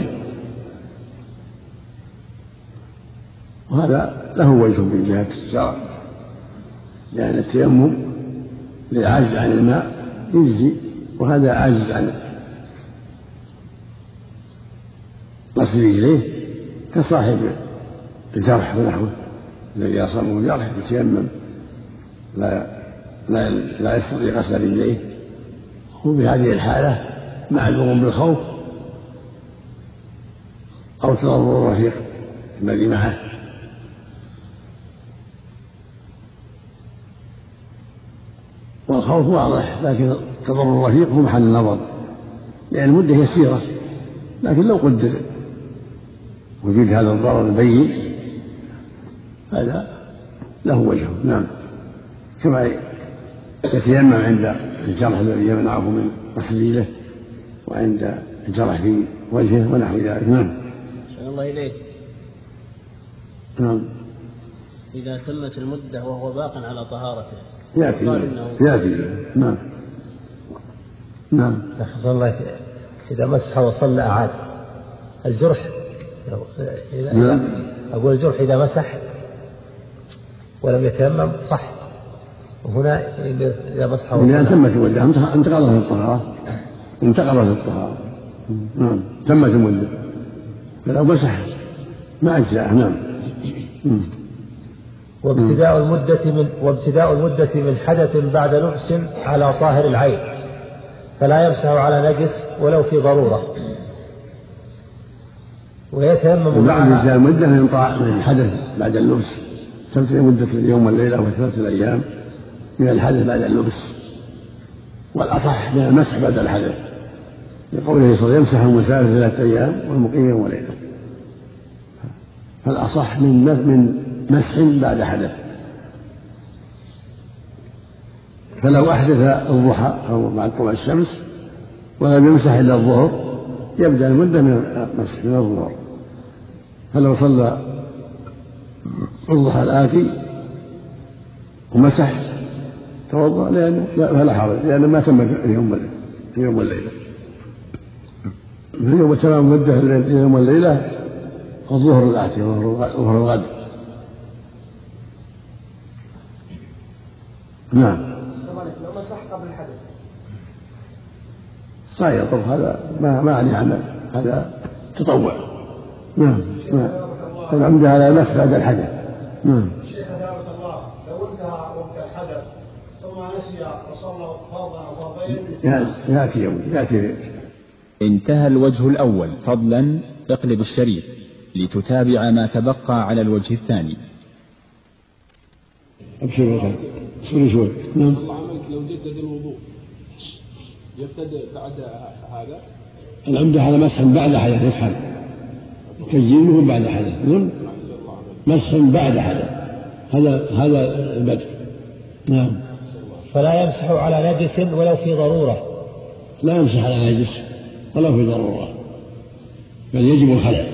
Speaker 3: وهذا له وجه من جهة الشرع، لأن التيمم للعجز عن الماء يجزي، وهذا عجز عن غسل رجليه، كصاحب الجرح ونحوه الذي أصابه الجرح يتيمم لا يستطيع غسل رجليه، وفي هذه الحالة معذور بالخوف أو تضرر الرفيق الذي معه. والخوف واضح، لكن تضرر الرفيق هو محل النظر، لأن المدة يسيرة، لكن لو قدر وجود هذا الضرر البين هذا له وجه. نعم. كما يتيمم عند الجرح الذي يمنعه من غسل له، وعند الجرح في وجهه ونحو ذلك. نعم.
Speaker 4: أحسن الله إليك.
Speaker 3: نعم.
Speaker 4: إذا تمت المدة وهو باق على طهارته
Speaker 3: يأتي. نعم. نعم.
Speaker 7: أحسن الله، إذا مسح وصلى أعاد. الجرح أقول الجرح إذا مسح ولم يتيمم صح، وهنا إذا مسح
Speaker 3: وصلى تمت المدة انتقلت الطهارة. نعم. تمت المدة، فلو مسح ما أجزأه. نعم.
Speaker 7: وابتداء المدة من حدث بعد نفس على ظاهر العين، فلا يمسح على نجس ولو في ضرورة، ويتيمم
Speaker 3: بعد انتهاء المدة من الحدث بعد اللبس، تمتلئ مدة اليوم والليلة و3 أيام من الحدث بعد اللبس، والأصح من المسح بعد الحدث، لقوله صلى الله عليه وسلم يمسح المسافر 3 أيام والمقيم يوم وليلة، فالأصح من مسح بعد حدث. فلو أحدث الضحى أو بعد طلوع الشمس ولم يمسح إلا الظهر يبدأ المدة من المسح من الظهر. فلو صلى الضحى الآتي ومسح توضأ فلا حرج، لأنه ما تم في يوم والليلة. في يوم تمام مدة يوم والليلة الظهر الآتي ظهر الغد. نعم.
Speaker 5: لو مسح قبل الحدث
Speaker 3: صحيح. طب هذا ما عليه عمل، هذا تطوع. نعم. العمدة على المسح بعد الحدث. نعم.
Speaker 5: شيخ بارك الله، لو انتهى وقت الحدث ثم نسي وصلى فرضا او فرضين
Speaker 3: يأتي.
Speaker 14: انتهى الوجه الأول. فضلا اقلب الشريط لتتابع ما تبقى على الوجه الثاني.
Speaker 3: أبشر شوي. نعم.
Speaker 11: لو جدد الوضوء يبتدئ بعد هذا.
Speaker 3: العمدة على مسح بعد حدث يفعل تجديده بعد حدث. نعم. مسح بعد حدث هذا البدء. نعم.
Speaker 7: فلا يمسح على نجس ولو في ضرورة.
Speaker 3: لا يمسح على نجس ولو في ضرورة، بل يجب الخلع،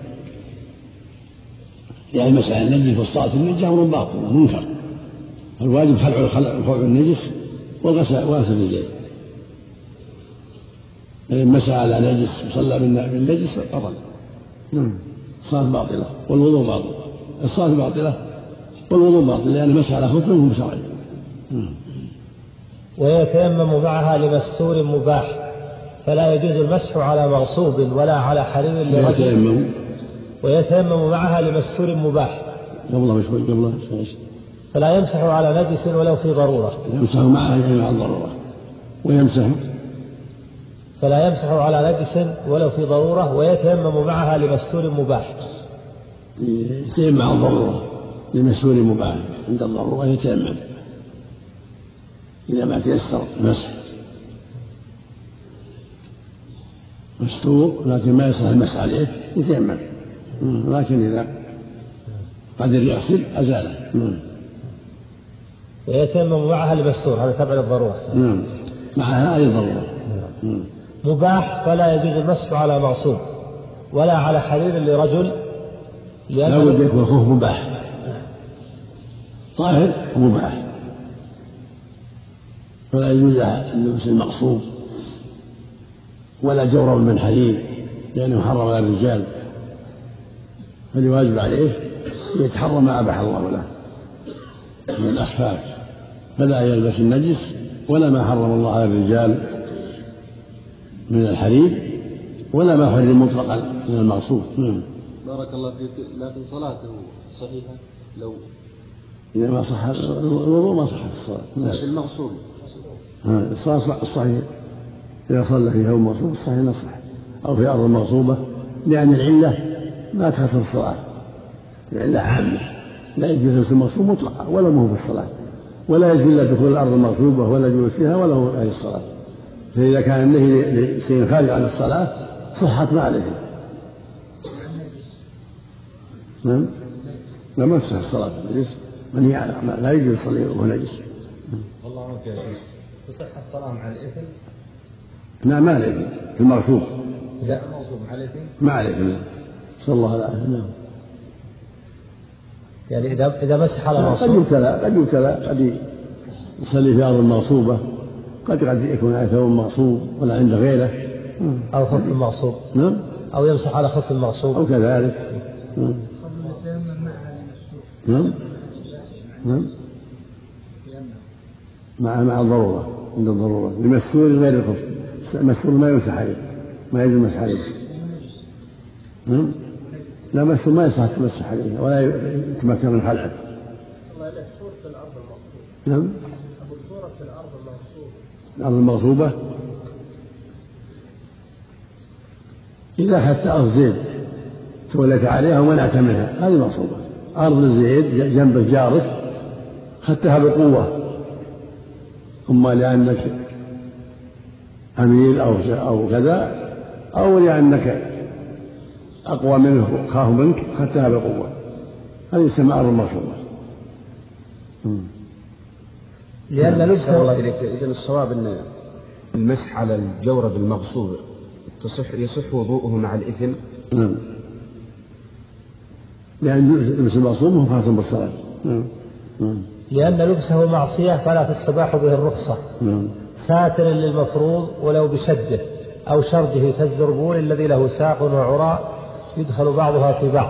Speaker 3: يعني مسح النجس في الصلاة النجس أمر باطل منكر. الواجب خلع النجس وغسل الرجلين. إن مسح على نجس وصلى بالنجس بطل. الصلاة باطلة والوضوء باطل. الصلاة باطلة والوضوء باطل، لأن مسح على خف منهم شرعي.
Speaker 7: ويتيمم معها لمستور مباح، فلا يجوز المسح على مغصوب ولا على حرير لرجل. ويتيمم معها لمستور مباح.
Speaker 3: قبله
Speaker 7: فلا يمسح على نجس ولو في ضرورة.
Speaker 3: يمسح معها يعني مع الضرورة. ويمسح
Speaker 7: فلا يمسح على نجس ولو في ضرورة. ويتيمم معها لمستور مباح.
Speaker 3: يتيمم مع الضرورة لمستور مباح، عند الضرورة يتيمم إذا ما تيسر المسح مستور، لكن ما يصح المسح عليه يتيمم، لكن إذا قدر يغسل أزاله.
Speaker 7: ويتيمم معها لمستور، هذا تبع الضرورة.
Speaker 3: نعم. معها أي ضرورة.
Speaker 7: مباح، فلا يجوز المسح على معصوب ولا على حرير لرجل،
Speaker 3: لا بد يكون خوف مباح طاهر ومباح. فلا يجوز اللبس المغصوب ولا جورب من حرير، لأنه حرم على الرجال، فالواجب عليه يتحرم ما أباح الله له من الأحفاد. فلا يلبس النجس ولا ما حرم الله على الرجال من الحرير، ولا ما حرم مطلقا من المغصوب.
Speaker 9: بارك الله فيك. لكن صلاته صحيحة لو
Speaker 3: إذا ما صح الوضوء ما صح الصلاة.
Speaker 9: لا المغصوب.
Speaker 3: الصلاة الصحيح إذا صلى في ثوب مغصوب الصحيح نصح، أو في أرض مغصوبة، لأن العلة ما تخسر الصلاة، العلة عامة، لا يجوز لبس المغصوب مطلقا ولا مو بالصلاة، ولا يجوز إلا دخول الأرض المغصوبة ولا جلوس فيها ولا هو غير الصلاة. فإذا كان النهي لشيء خارج عن الصلاة صحت ما عليه. نعم. لا ما تصح الصلاة بالنجس، من يعلم لا يجوز يصلي وهو نجس.
Speaker 13: والله عنك يا شيخ، تصح الصلاة مع الإثم؟
Speaker 3: نعم ما عليه في المغصوب.
Speaker 13: لا المغصوب مع الإثم
Speaker 3: ما عليه. صلى الله عليه وسلم.
Speaker 7: يعني إذا مسح على مغصوب
Speaker 3: قد يبتلى قد يصلي في أرض مغصوبة، قد يكون على ثوب مغصوب ولا عند غيره،
Speaker 7: أو خف المغصوب.
Speaker 3: نعم.
Speaker 7: أو يمسح على خف المغصوب
Speaker 3: أو كذلك. نعم. نعم. مع الضرورة، عند الضرورة لمسؤول غير الخف، مسؤول ما يمسح عليه، ما يجوز المسح عليه. نعم. لا مسؤول ما يصح تمسح عليه ولا يتمكن من خلعه. نعم. الأرض المغصوبة إذا أخذت أرض زيد توليت عليها ومنعت منها، هذه مغصوبة. أرض زيد جنب جارك أخذتها بقوة، أما لأنك أمير أو كذا، أو لأنك أقوى منه خاف منك أخذتها بقوة، هذه اسمها أرض مغصوبة.
Speaker 7: لأن لبسه
Speaker 12: الله إليك. إذن الصواب أن المسح على الجورب المغصوب يصح وضوءه مع الإثم.
Speaker 3: نعم، لأن لبس المغصوب هو خاص بالصلاة.
Speaker 7: لأن لبسه معصية فلا تستباح به الرخصة. ساتر للمفروض ولو بشده أو شرجه كالزربون الذي له ساق وعراء يدخل بعضها في بعض.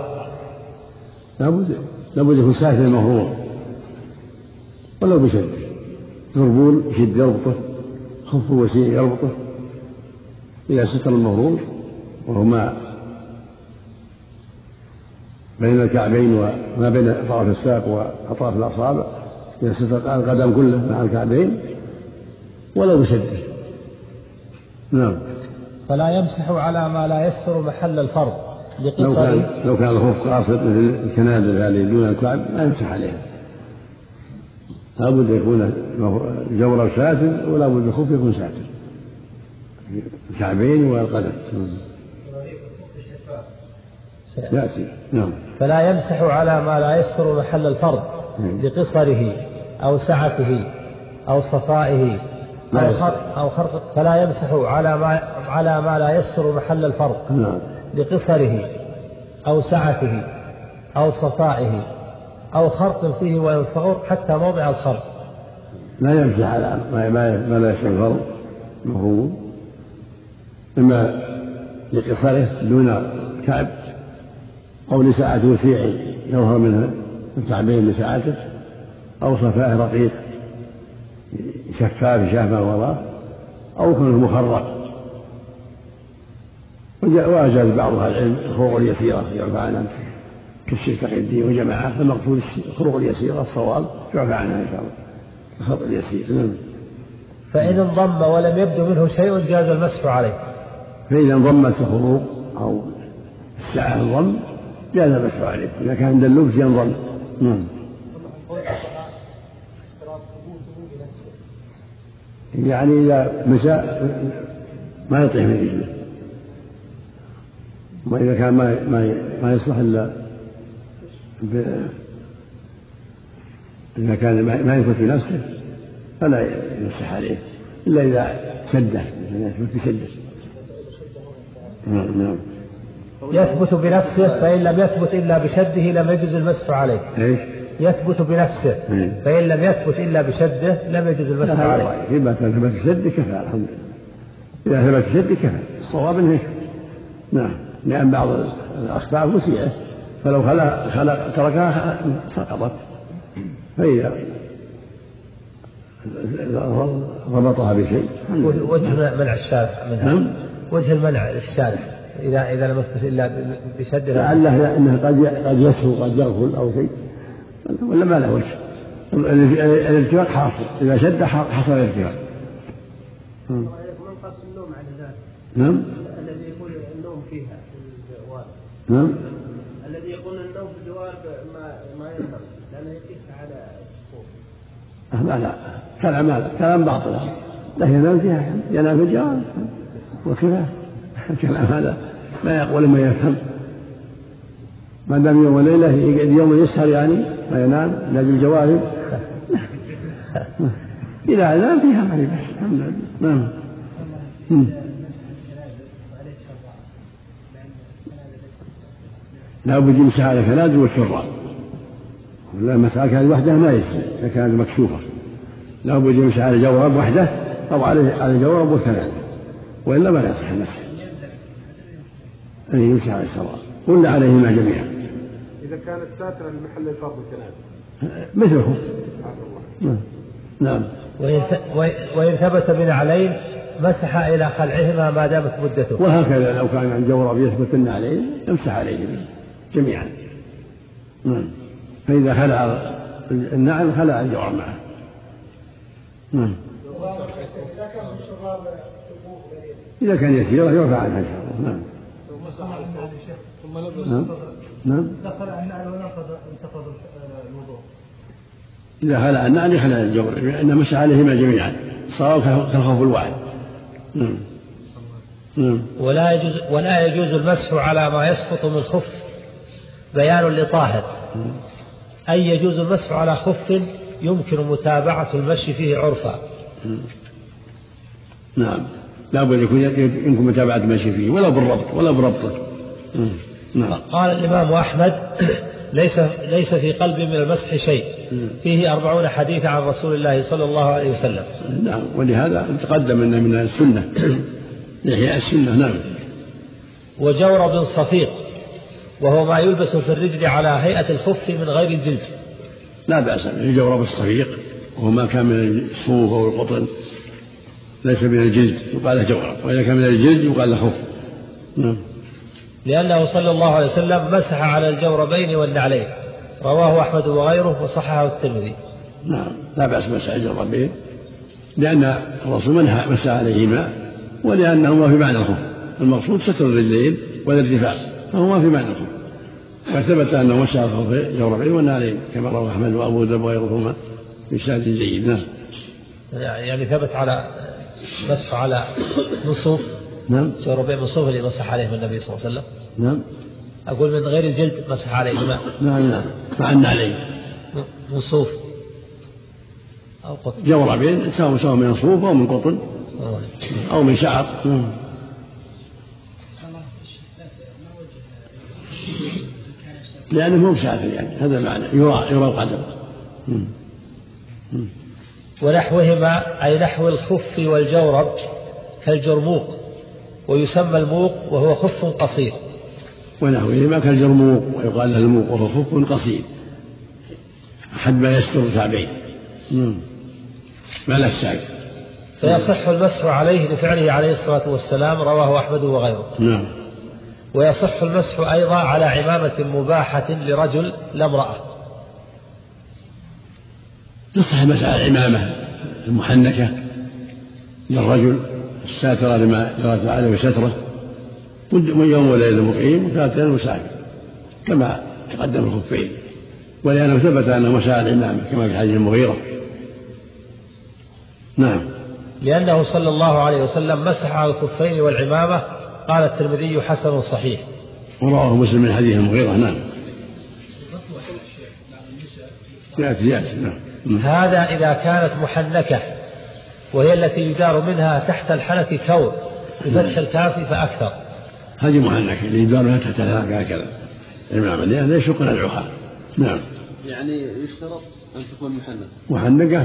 Speaker 3: لابد يكون ساتر المفروض ولو بشده. زربون يشد يربطه، خف وسيع يربطه. إذا ستر المفروض وهو ما بين الكعبين وما بين طرف الساق وأطراف الأصابع، إذا ستر القدم كله مع الكعبين ولو بشده. نعم.
Speaker 7: فلا يمسح على ما لا يسر محل الفرض لقصر.
Speaker 3: لو كان الخف قاصد مثل الكنادل هذه دون الكعب ما يمسح عليها. لا بد يكون الجورب ساتر ولا بد الخف يكون ساتر الكعبين والقدم. يأتي. نعم.
Speaker 7: فلا يمسح على ما لا يسر محل الفرض لقصره أو سعته أو صفائه أو خرق. فلا يمسح على ما لا يسر محل الفرض لقصره أو سعته أو صفائه أو خرق فيه وإن صغر حتى موضع الخرق.
Speaker 3: لا يمسح على ما لا يسر الفرض المفروض، إما لقصره دون كعب أو لساعته وسيع يظهر منها الكعبين لساعته، أو صفائه رقيق شفاف شافه وراء، أو كونه مخرق. وأجاز بعض أهل العلم الخروق اليسيرة يعفى عنها كالشيخ تقي الدين وجماعة، فالمقصود الخروق اليسيرة الصواب يعفى عنها إن شاء الله الخطأ اليسير.
Speaker 7: فإن انضم ولم يبدو منه شيء جاز المسح عليه.
Speaker 3: فإذا انضمت الخروق أو الساعة انضم جاز المسح عليه إذا كان عند اللبس ينضم. يعني إذا مساء ما يطيح من رجله، وإذا كان ما يصلح إلا إذا كان ما يثبت بنفسه فلا يمسح عليه إلا إذا شده، يثبت بشده. نعم.
Speaker 7: يثبت بنفسه فإن لم يثبت إلا بشده لم يجوز المسح عليه. يثبت بنفسه فإن لم يثبت إلا بشده لم يجوز المسح عليه.
Speaker 3: إذا ثبت بشده كفى الحمد لله. إذا ثبت بشده كفى. الصواب إنه نعم، لأن بعض الأصبع وسيعة فلو تركها سقطت، فإذا ربطها بشيء.
Speaker 7: وجه منع الشارع منها. وجه المنع الشارع إذا لم يثبت إلا بشده
Speaker 3: لعله إنه قد يسهو قد يغفل أو شيء ولا ما له وجه. الارتفاق حاصل، إذا شد حصل الارتفاق.
Speaker 4: منقص النوم عن ذلك.
Speaker 3: نعم.
Speaker 4: الذي يقول النوم فيها في الجوار.
Speaker 3: نعم.
Speaker 4: الذي يقول النوم في الجوار ما يصل لأنه يقيس على الصفوف.
Speaker 3: لا كلام باطل. لا ينام فيها، ينام في الجوار وكذا. كلام هذا لا يقول ما يفهم. ما دام يوم وليلة يوم يسهر يعني ما ينام لازم الجوارب. إذا نام فيها ما يبحث. نعم. لا بد يمسح على الكنادل والشراب، ولا مسألة كانت وحده ما يجزي إذا كانت مكشوفة. لا بد يمسح على جورب وحده أو على جورب والكنادل، وإلا ما يصح المسح. أن يمسح على الشراب ولا عليهما جميعا.
Speaker 11: إذا كانت ساترة لمحل الفرض والكنادل
Speaker 3: مثله. نعم.
Speaker 7: وإن ثبت بنعلين مسح إلى خلعهما ما دامت مدته.
Speaker 3: وهكذا لو كان عن جورب يثبت النعلين يمسح عليه جميعا. فإذا خلع النعل خلع الجورب معه. إذا كان يسير يرفع عنها إن شاء الله. نعم.
Speaker 13: دخل النعل وانتقض الوضوء.
Speaker 3: إذا خلع النعل خلع الجورب، لأنه مسح عليهما جميعا صار كالخوف الواحد.
Speaker 7: ولا يجوز المسح على ما يسقط من خف بيان لطاهر. أي يجوز المسح على خف يمكن متابعة المشي فيه عرفا.
Speaker 3: نعم، لا بد يكون يمكن متابعة المشي فيه ولا بربطه.
Speaker 7: نعم. قال الإمام أحمد ليس في قلبي من المسح شيء، فيه 40 حديثا عن رسول الله صلى الله عليه وسلم.
Speaker 3: نعم، ولهذا تقدم أن من السنة لإحياء السنة. نعم.
Speaker 7: وجورب صفيق وهو ما يلبس في الرجل على هيئة الخف من غير الجلد.
Speaker 3: لا بأس بالجورب الصفيق وهو ما كان من الصوف أو القطن، ليس من الجلد يقال له جورب، وإذا كان من الجلد يقال له خف. نعم.
Speaker 7: لأنه صلى الله عليه وسلم مسح على الجوربين والنعلين، رواه أحمد وغيره وصححه الترمذي.
Speaker 3: نعم، لا بأس مسح الجوربين لأن الرسول مسح عليهما ولأنهما في معنى الخف، المقصود ستر الرجلين والارتفاع، فهما في معنى الخف، وثبت أنه مسح الجوربين والنعلين كما رواه أحمد وأبو داود وغيرهما بإسناد جيد. نعم.
Speaker 7: يعني ثبت على مسح على نصوف.
Speaker 3: نعم.
Speaker 7: جوربين من صوف اللي مسح عليهم النبي صلى الله عليه وسلم.
Speaker 3: نعم.
Speaker 7: أقول من غير الجلد مسح عليهما.
Speaker 3: نعم مع النعلين
Speaker 7: من صوف أو قطن.
Speaker 3: جوربين سواء من صوف أو من قطن أو من شعر. لأنه مو بسافر، يعني هذا المعنى، يرى القدم.
Speaker 7: ونحوهما أي نحو الخف والجورب كالجرموق، ويسمى الموق وهو خف قصير.
Speaker 3: ونحوهما كالجرموق ويقال له الموق وهو خف قصير حد ما يستر الكعبين ما لا الساق.
Speaker 7: فيصح المسح عليه لفعله عليه الصلاة والسلام، رواه أحمد وغيره.
Speaker 3: نعم.
Speaker 7: ويصح المسح أيضا على عمامة مباحة لرجل لا امرأة.
Speaker 3: تصح مسح العمامة المحنكة للرجل الساترة لما جرت عليه سترة من يوم وليلة مقيم وثلاثة مسافر كما تقدم الخفين، ولأنه ثبت أنه مسح العمامة كما في حديث المغيرة. نعم.
Speaker 7: لأنه صلى الله عليه وسلم مسح على الخفين والعمامة. قال الترمذي حسن صحيح.
Speaker 3: ورواه مسلم من حديث المغيرة. نعم. يأتي. نعم.
Speaker 7: هذا إذا كانت محنكة، وهي التي يدار منها تحت الحنك كور بفتح الكاف فأكثر.
Speaker 3: هذه محنكة اللي يدار منها تحت الحنك هكذا العمامة لأنها لا يشق نزعها. نعم.
Speaker 9: يعني يشترط أن تكون
Speaker 3: محنكة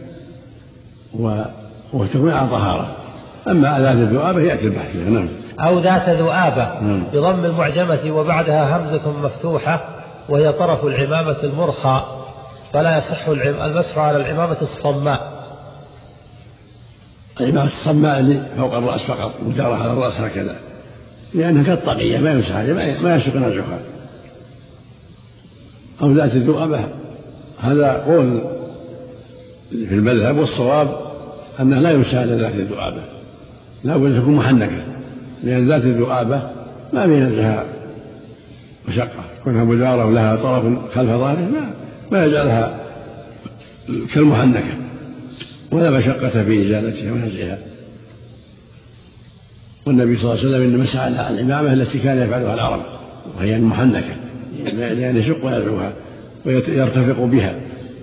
Speaker 3: وتكون على طهارة. أما ذات الذؤابة يأتي البحث فيها. نعم.
Speaker 7: أو ذات ذؤابة بضم المعجمة وبعدها همزة مفتوحة وهي طرف العمامة المرخى، فلا يصح المسح على العمامة الصماء.
Speaker 3: العمامة الصماء اللي فوق الرأس فقط مدارة على الرأس هكذا، لأنها كالطاقية ما يمسح عليها ما يشق نزعها. أو ذات الذؤابة هذا قول في المذهب، والصواب أنه لا يمسح على ذات الذؤابة، لا بد أن تكون محنكة، لأن ذات الذؤابة ما بينزلها مشقة، كونها مدارة ولها طرف خلف ظهره ما يجعلها كالمحنكة، ولا مشقة في إزالتها ونزعها. والنبي صلى الله عليه وسلم إنما مسح على العمامة التي كان يفعلها العرب وهي المحنكة، لأن يشق نزعها ويرتفق بها،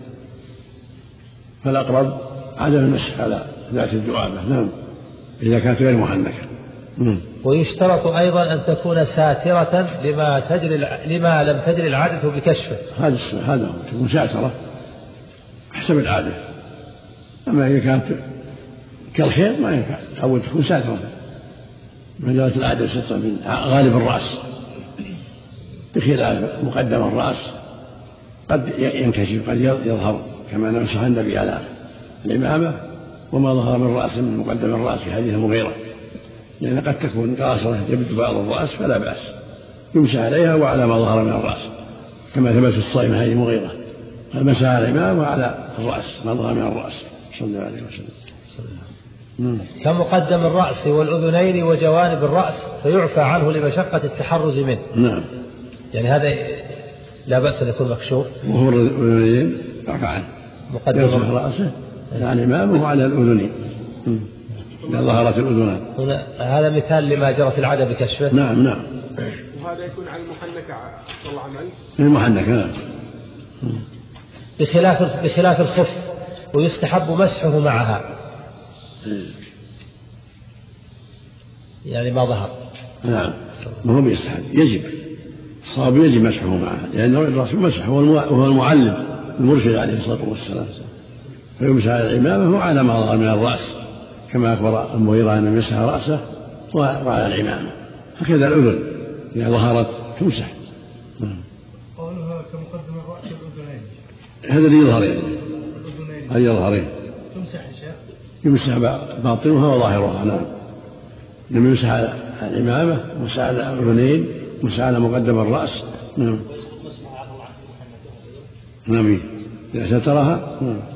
Speaker 3: فالأقرب عدم المسح على ذات الذؤابة. نعم، إذا كانت غير محنكة.
Speaker 7: ويشترط أيضا أن تكون ساترة لما لم تجري العادة بكشفه.
Speaker 3: هذا هو، تكون ساترة حسب العادة. أما إذا كانت كالخير ما ينفع، أول تكون ساترة ما جرت العادة سترة من غالب الرأس، بخلاف مقدم الرأس قد ينكشف قد يظهر، كما نمسح النبي على الإمامة وما ظهر من رأس من مقدم الرأس في حديث المغيرة، لأن قد تكون قاصرة يبدو بعض الرأس فلا بأس يمسح عليها وعلى ما ظهر من الرأس، كما ثبت الصائم هذه المغيرة فمسح على الإمام وعلى الرأس ما ظهر من الرأس صلى الله عليه وسلم.
Speaker 7: كمقدم الرأس والأذنين وجوانب الرأس، فيعفى عنه لمشقة التحرز منه.
Speaker 3: نعم.
Speaker 7: يعني هذا لا بأس أن يكون مكشوف.
Speaker 3: وهو الأذنين يعفى عنه، يمسح رأسه على الإمام وعلى الأذنين إذا ظهرت الأذنان.
Speaker 7: هذا مثال لما جرت العادة بكشفه.
Speaker 3: نعم.
Speaker 11: وهذا يكون على المحنكة والله عمل
Speaker 3: المحنكة. نعم.
Speaker 7: بخلاف الخف، ويستحب مسحه معها، يعني ما ظهر.
Speaker 3: نعم، ما هو يستحب، يجب الصواب يجب مسحه معها، لأن الرسول مسح وهو المعلم المرشد عليه الصلاة والسلام، فيمسح على العمامة وعلى ما ظهر من الرأس، كما أخبر المغيرة أن مسح رأسه وعلى العمامة. هكذا الأذن إذا ظهرت تمسح.
Speaker 13: قولها كمقدم الرأس والأذنين،
Speaker 3: هذا اللي يظهر يعني هذا يظهرين
Speaker 13: تمسح يا شيخ،
Speaker 3: يمسح باطنها وظاهرها. نعم، لما يمسح على العمامة، مسح على الأذنين، مسح على مقدم الرأس. نعم نعم، إذا سترها.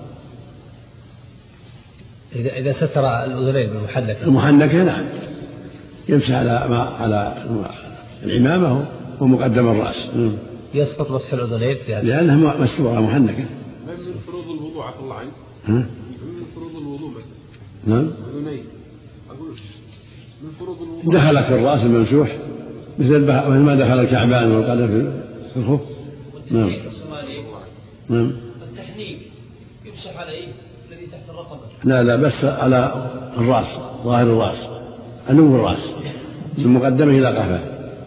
Speaker 7: إذا ستر الأذنين
Speaker 3: المحنكة نعم، يمسح على العمامة ومقدم الرأس.
Speaker 7: يسقط مسح الأذنين
Speaker 3: لأنها مستورة محنكة.
Speaker 11: من فروض الوضوء عفى الله عنك؟
Speaker 3: من
Speaker 11: فروض الوضوء
Speaker 3: نعم،
Speaker 11: أذنين أقول من فروض الوضوء
Speaker 3: دخلت في الرأس الممسوح مثل ما دخل الكعبان والقدم في الخف. نعم نعم.
Speaker 4: التحنيك يمسح عليه الذي تحت الرقبة؟
Speaker 3: لا بس على الرأس، ظاهر الرأس، علو الرأس من مقدمه إلى قفاه.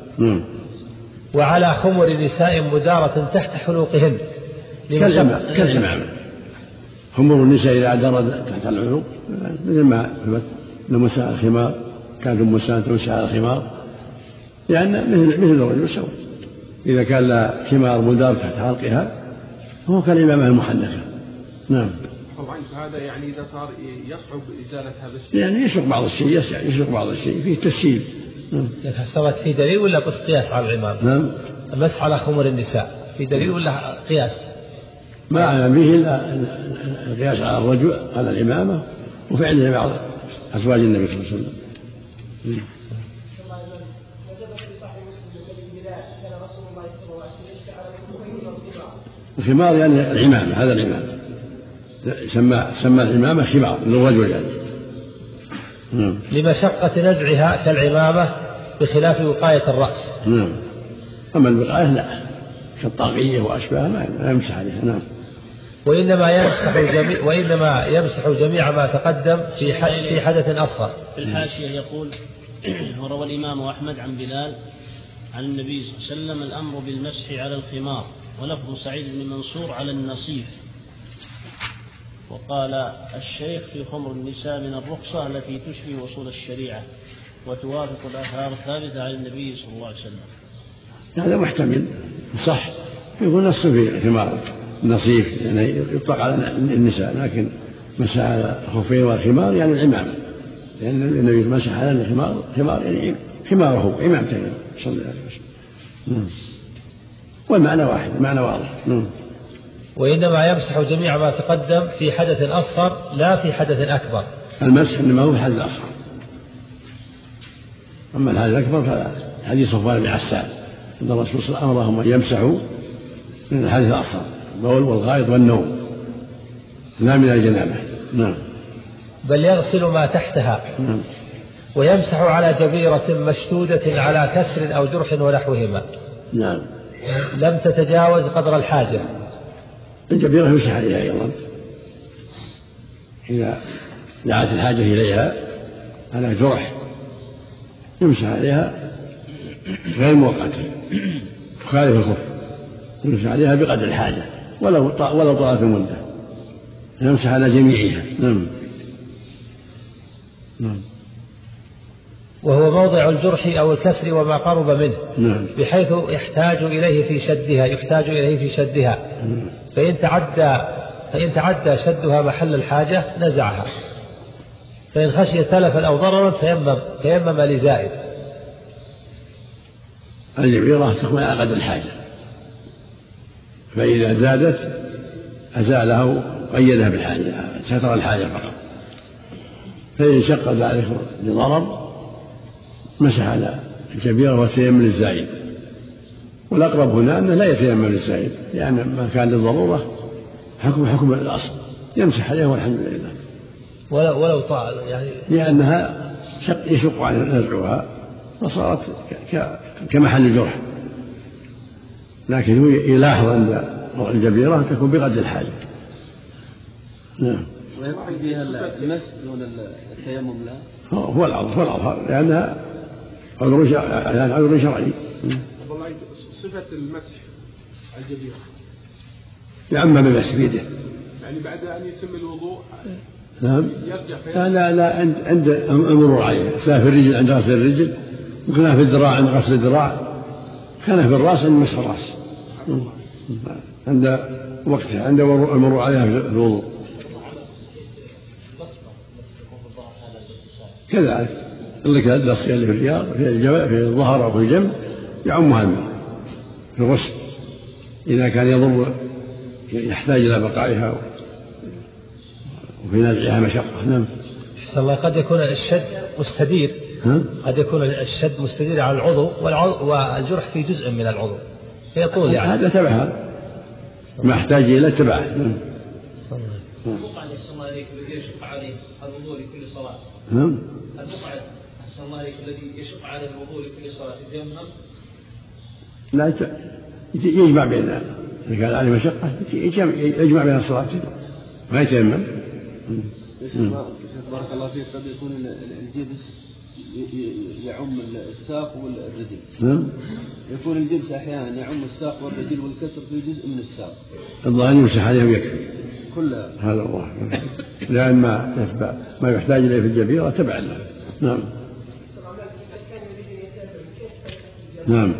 Speaker 7: وعلى خمر نساء مدارة تحت حلوقهن
Speaker 3: كالعمامة. خمر النساء إذا درت تحت العنق مثل ما ثبت لمساء الخمار، كانت مساء تمسح على الخمار، يعني مثل الرجل سواء. إذا كان لها خمار مدار تحت حلقها فهو كالعمامة المحنكة. نعم.
Speaker 11: طبعا هذا يعني إذا صار يصعب إزالة هذا الشيء،
Speaker 3: يعني يشق بعض الشيء فيه تسهيل.
Speaker 7: صارت في دليل ولا بس قياس على العمامة؟
Speaker 3: نعم.
Speaker 7: المسح على خمر النساء في دليل ولا قياس؟
Speaker 3: ما أعلم به إلا القياس على الرجل على العمامة وفعله بعض أزواج النبي صلى الله عليه وسلم. الخمار يعني العمامة، هذا العمامة سمى العمامة خمار للرجل يعني.
Speaker 7: لمشقة نزعها كالعمامة بخلاف وقاية الرأس.
Speaker 3: نعم. أما الوقاية لا، كالطاقية وأشباهها ما يمسح عليها. نعم.
Speaker 7: وإنما يمسح جميع ما تقدم في حدث أصغر.
Speaker 15: في الحاشية يقول: وروى الإمام أحمد عن بلال عن النبي صلى الله عليه وسلم الأمر بالمسح على الخمار، ولفظ سعيد بن منصور على النصيف. وقال الشيخ في خمر النساء من الرخصة التي تشفي وصول الشريعة وتوافق الآثار الثابتة عن النبي صلى الله عليه وسلم.
Speaker 3: هذا محتمل صح، يقول نص في الخمار النصيف يعني يطلق على النساء، لكن مسح على الخفين والخمار يعني العمامة، لأن النبي مسح على الخمار يعني خماره عمامته صلى الله عليه وسلم. والمعنى واحد، المعنى واضح.
Speaker 7: وإنما يمسح جميع ما تقدم في حدث أصغر لا في حدث أكبر.
Speaker 3: المسح إنما هو في الحدث الأصغر، أما الحدث الأكبر فحديث صفوان بن عسال أن الرسول صلى الله عليه وسلم أمرهم أن يمسحوا من الحدث الأصغر، البول والغائط والنوم، لا من الجنابة. نعم.
Speaker 7: بل يغسل ما تحتها.
Speaker 3: نعم.
Speaker 7: ويمسح على جبيرة مشدودة على كسر أو جرح ونحوهما.
Speaker 3: نعم.
Speaker 7: لم تتجاوز قدر الحاجة.
Speaker 3: الجبيرة يمسح عليها أيضا إذا دعت الحاجة إليها، على جرح يمسح عليها غير مؤقتة تخالف الخف، يمسح عليها بقدر الحاجة ولو طالت المدة، يمسح على جميعها. نعم.
Speaker 7: وهو موضع الجرح أو الكسر وما قرب منه.
Speaker 3: نعم.
Speaker 7: بحيث يحتاج إليه في شدها فإن تعدى شدها محل الحاجة نزعها، فإن خشي تلفا أو ضررا تيمم لزائد.
Speaker 3: الجبيرة تكون على قدر الحاجة، فإذا زادت أزالها وقيدها بالحاجة، ستر الحاجة فقط. فإن شق ذلك لضرر مسح على الجبيرة وتيمم للزائد. والأقرب هنا أنه لا يتيمم للزائد، لأن ما كان للضرورة حكم الأصل، يمسح عليها والحمد لله.
Speaker 7: ولو طال يعني
Speaker 3: لأنها يشق على نزعها فصارت كمحل جرح، لكن هو يلاحظ عند الجبيرة تكون بقدر الحاجة. نعم.
Speaker 9: ويكفي فيها المسح دون التيمم لا؟
Speaker 3: هو الأظهر لأنها عذر شرعي.
Speaker 11: صفة المسح على الجبيرة
Speaker 3: يعمم المسح بيده
Speaker 11: يعني بعد أن يتم الوضوء.
Speaker 3: نعم. لا عند المرور عليه، سواء في الرجل عند غسل الرجل، وكان في الذراع عند غسل الذراع، كان في الرأس عند مسح الرأس عند وقتها عند المرور عليها في الوضوء. كذلك اللي كان الدرس اللي في الرياض في الظهر أو في الجنب يعمها الماء في الغسل إذا كان يضر يحتاج إلى بقائها وفي نزعها مشقة. نعم.
Speaker 7: أحسن الله. قد يكون الشد مستدير، قد يكون الشد مستدير على العضو والجرح في جزء من العضو فيطول يعني.
Speaker 3: هذا تبعها ما احتاج إلى تبعه.
Speaker 4: المقعد أحسن الله عليك الذي يشق عليه الوضوء لكل صلاة. المقعد أحسن الله عليك الذي يشق على الوضوء لكل صلاة يتيمم؟
Speaker 3: لا يجمع بين إذا كان عليه مشقة يجمع بين الصلاة ما يتيمم.
Speaker 9: بارك الله فيك. قد يكون الجبس يعم الساق والرجل. يكون الجبس أحيانا يعم الساق والرجل والكسر في جزء من الساق.
Speaker 3: الظاهر يمسح عليه ويكفي
Speaker 9: كلها.
Speaker 3: هذا الله لأن ما يحتاج إليه في الجبيرة تبع له. نعم. نعم.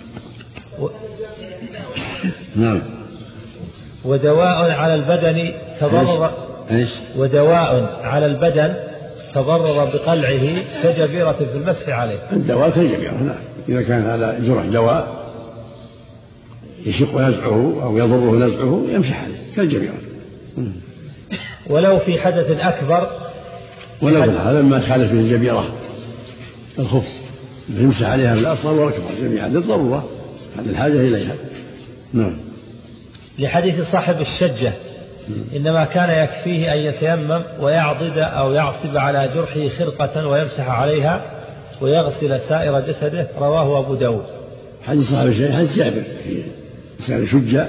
Speaker 3: نعم.
Speaker 7: ودواء على البدن تضرر ودواء على البدن تضرر بقلعه كجبيرة في المسح عليه.
Speaker 3: الدواء كالجبيرة. نعم. إذا كان على جرح دواء يشق نزعه أو يضره نزعه يمسح عليه كالجبيرة.
Speaker 7: ولو في حدث أكبر
Speaker 3: ولو هذا ما تخالف به الجبيرة الخف يمسح عليها بالأصغر والأكبر جميعا للضرورة هذه الحاجة إليها. نعم.
Speaker 7: لحديث صاحب الشجة إنما كان يكفيه أن يتيمم ويعضد أو يعصب على جرحه خرقة ويمسح عليها ويغسل سائر جسده. رواه أبو داود.
Speaker 3: حديث صاحب الشجة حديث جابر في إنسان شجة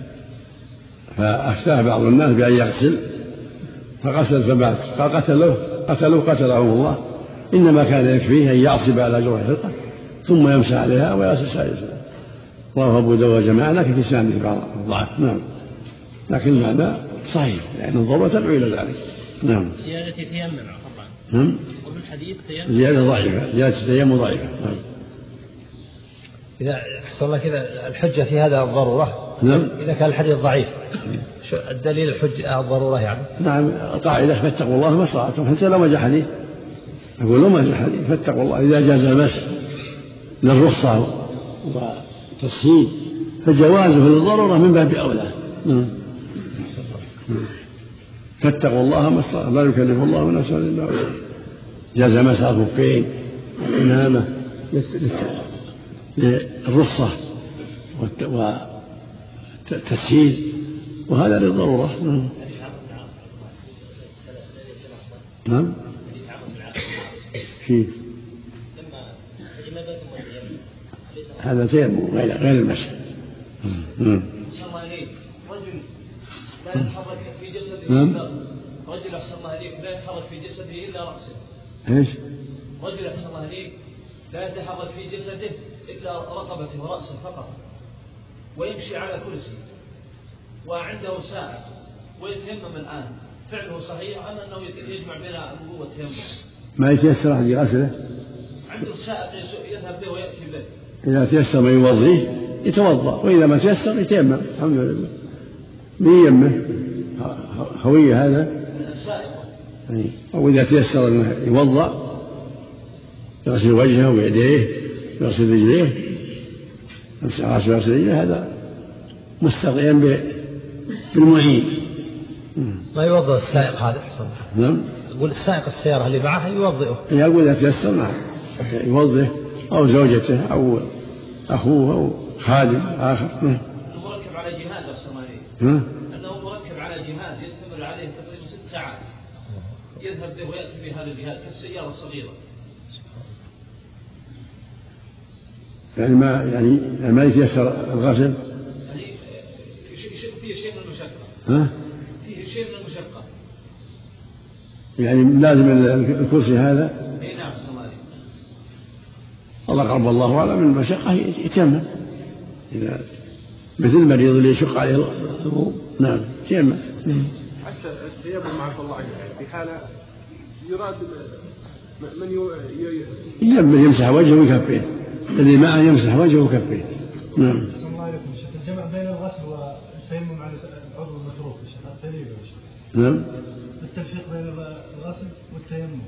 Speaker 3: فأفتاه بعض الناس بأن يغسل فغسل فمات قتلهم الله. إنما كان يكفيه أن يعصب على جرح خرقة ثم يمسح عليها ويغسل سائر جسده. رواه أبو داود جماعة لكن في سنده بعض الضعف. نعم. لكن المعنى صحيح لأن الضرورة تدعو إلى ذلك. نعم.
Speaker 4: زيادة تيمم طبعا. وفي الحديث تيمم
Speaker 3: زيادة ضعيفة. زيادة التيمم ضعيفة. نعم.
Speaker 7: إذا حصل لك كذا الحجة في هذا الضرورة.
Speaker 3: نعم.
Speaker 7: إذا كان الحديث ضعيف شو الدليل الحجة الضرورة يعني؟
Speaker 3: نعم. قاعدة فاتقوا الله ما استطعتم حتى لو ما جاء حديث يقول لهم ما جاء حديث فاتقوا الله إذا جاز المسح للرخصة وتسهيل فجوازه للضرورة من باب أولى. فاتقوا الله ما استطعتم لا يكلف الله نفسا إلا وسعها. جاز مسح الخفين والإمامة للرخصة والتسهيل وهذا للضرورة. نعم. في هذا تيمم غير المسح.
Speaker 4: لا يتحرك في جسده إلا رجل أحسن الله عليك لا يتحرك في جسده إلا رأسه.
Speaker 3: إيش؟
Speaker 4: رجل أحسن الله عليك لا يتحرك في جسده إلا رقبته ورأسه فقط ويمشي على كرسي وعنده ساعة ويتيمم الآن فعله صحيح أم أنه يجمع بين الوضوء والتيمم؟
Speaker 3: ما يتيسر أحد يغسله
Speaker 4: عنده ساعة يذهب به ويأتي به.
Speaker 3: إذا تيسر ما يوضيه يتوضأ وإذا ما تيسر يتيمم. الحمد لله. من يمه هوية هذا أو إذا تيسر أنه يوضأ يغسل وجهه ويديه يغسل رجليه يغسل رجليه هذا مستقيم بالمعين.
Speaker 7: ما يوضأ السائق هذا.
Speaker 3: نعم.
Speaker 7: يقول السائق السيارة اللي معه يوضئه.
Speaker 3: يقول إذا تيسر نعم يوضئ أو زوجته أو أخوه أو خادم آخر.
Speaker 4: مركب على جهاز أحسن عليه. أنه مركب على جهاز يستمر عليه تقريبا 6 ساعات يذهب به ويأتي بهذا الجهاز كالسيارة الصغيرة.
Speaker 3: يعني ما يتيسر الغسل.
Speaker 4: فيه شيء من المشقة،
Speaker 3: يعني لازم الكرسي هذا.
Speaker 4: اي نعم.
Speaker 3: الله قرب الله أعلم من المشقة يتيمم، إذا مثل المريض اللي يشق عليه الوضوء نعم يتيمم.
Speaker 11: حتى التيمم مع الله في حالة يراد من
Speaker 3: يمسح وجهه وكفيه، الذي معه يمسح وجهه وكفيه. نعم.
Speaker 13: الله عليكم شيخ، الجمع بين الغسل والتيمم على العضو المتروك يا شيخ، الدليل يا شيخ.
Speaker 3: نعم.
Speaker 13: التفريق بين الغسل والتيمم.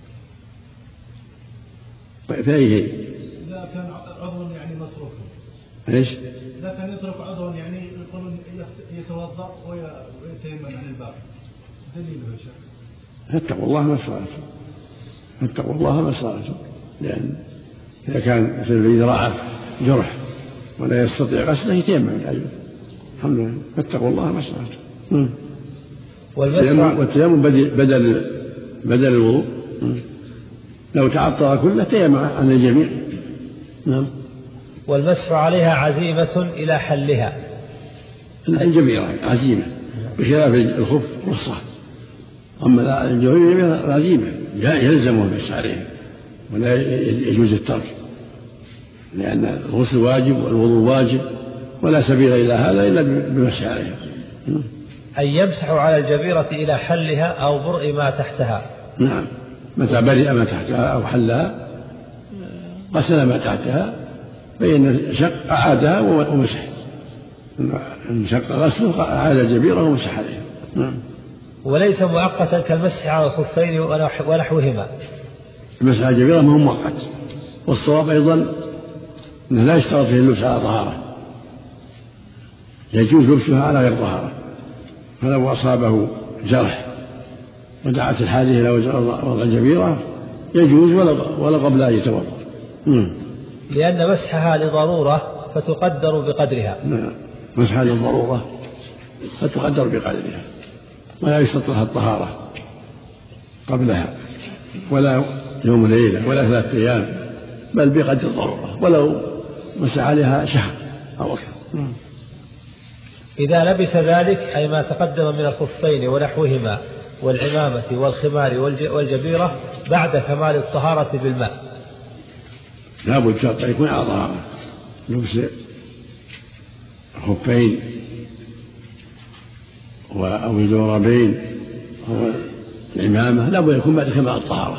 Speaker 3: في أي شيء؟
Speaker 13: إذا كان عضو يعني متروكا.
Speaker 3: إيش؟
Speaker 13: إذا كان يترك عضو يعني يقولون يتوضأ ويتيمم عن الباقي، دليل يا شيخ.
Speaker 3: اتقوا الله ما استطعتم، اتقوا الله ما استطعتم، لأن إذا كان في ذراعه جرح ولا يستطيع غسله يتيمم الأجر. الحمد لله، اتقوا الله ما استطعتم. والتيمم بدل الوضوء، لو تعطر كله تيمم عن الجميع. نعم.
Speaker 7: والمسح عليها عزيمة إلى حلها.
Speaker 3: الجبيرة عزيمة بخلاف الخف والصحن. أما الجبيرة عزيمة يلزمه المسح عليها ولا يجوز الترك، لأن الغسل واجب والوضوء واجب ولا سبيل إلى هذا إلا بالمسح عليها.
Speaker 7: أن يمسح على الجبيرة إلى حلها أو برء ما تحتها.
Speaker 3: نعم، متى برئ ما تحتها أو حلها غسل ما تحتها، فإن شق أعادها ومسح، إن شق غسله أعاد الجبيرة ومسح عليها. نعم.
Speaker 7: وليس مؤقتا كالمسح على الخفين ونحوهما.
Speaker 3: المسح على الجبيرة ما هو مؤقت، والصواب أيضا أنه لا يشترط فيه اللبس على طهارة، يجوز لبسها على غير طهارة، فلو أصابه جرح ودعت الحاجة إلى وضع الجبيرة يجوز ولا قبل أن يتوضأ.
Speaker 7: لأن مسحها لضرورة فتقدر بقدرها.
Speaker 3: نعم، مسحها للضرورة فتقدر بقدرها، ولا يشترط لها الطهارة قبلها ولا يوم ليلة ولا 3 أيام، بل بقدر الضرورة، ولو مسح عليها شهر أو أكثر.
Speaker 7: إذا لبس ذلك أي ما تقدم من الخفين ونحوهما والعمامة والخمار والجبيرة بعد كمال الطهارة بالماء.
Speaker 3: لا بد شرط يكون على طهارة، لبس الخفين أو الجوربين أو العمامة لا بد يكون بعد كمال الطهارة،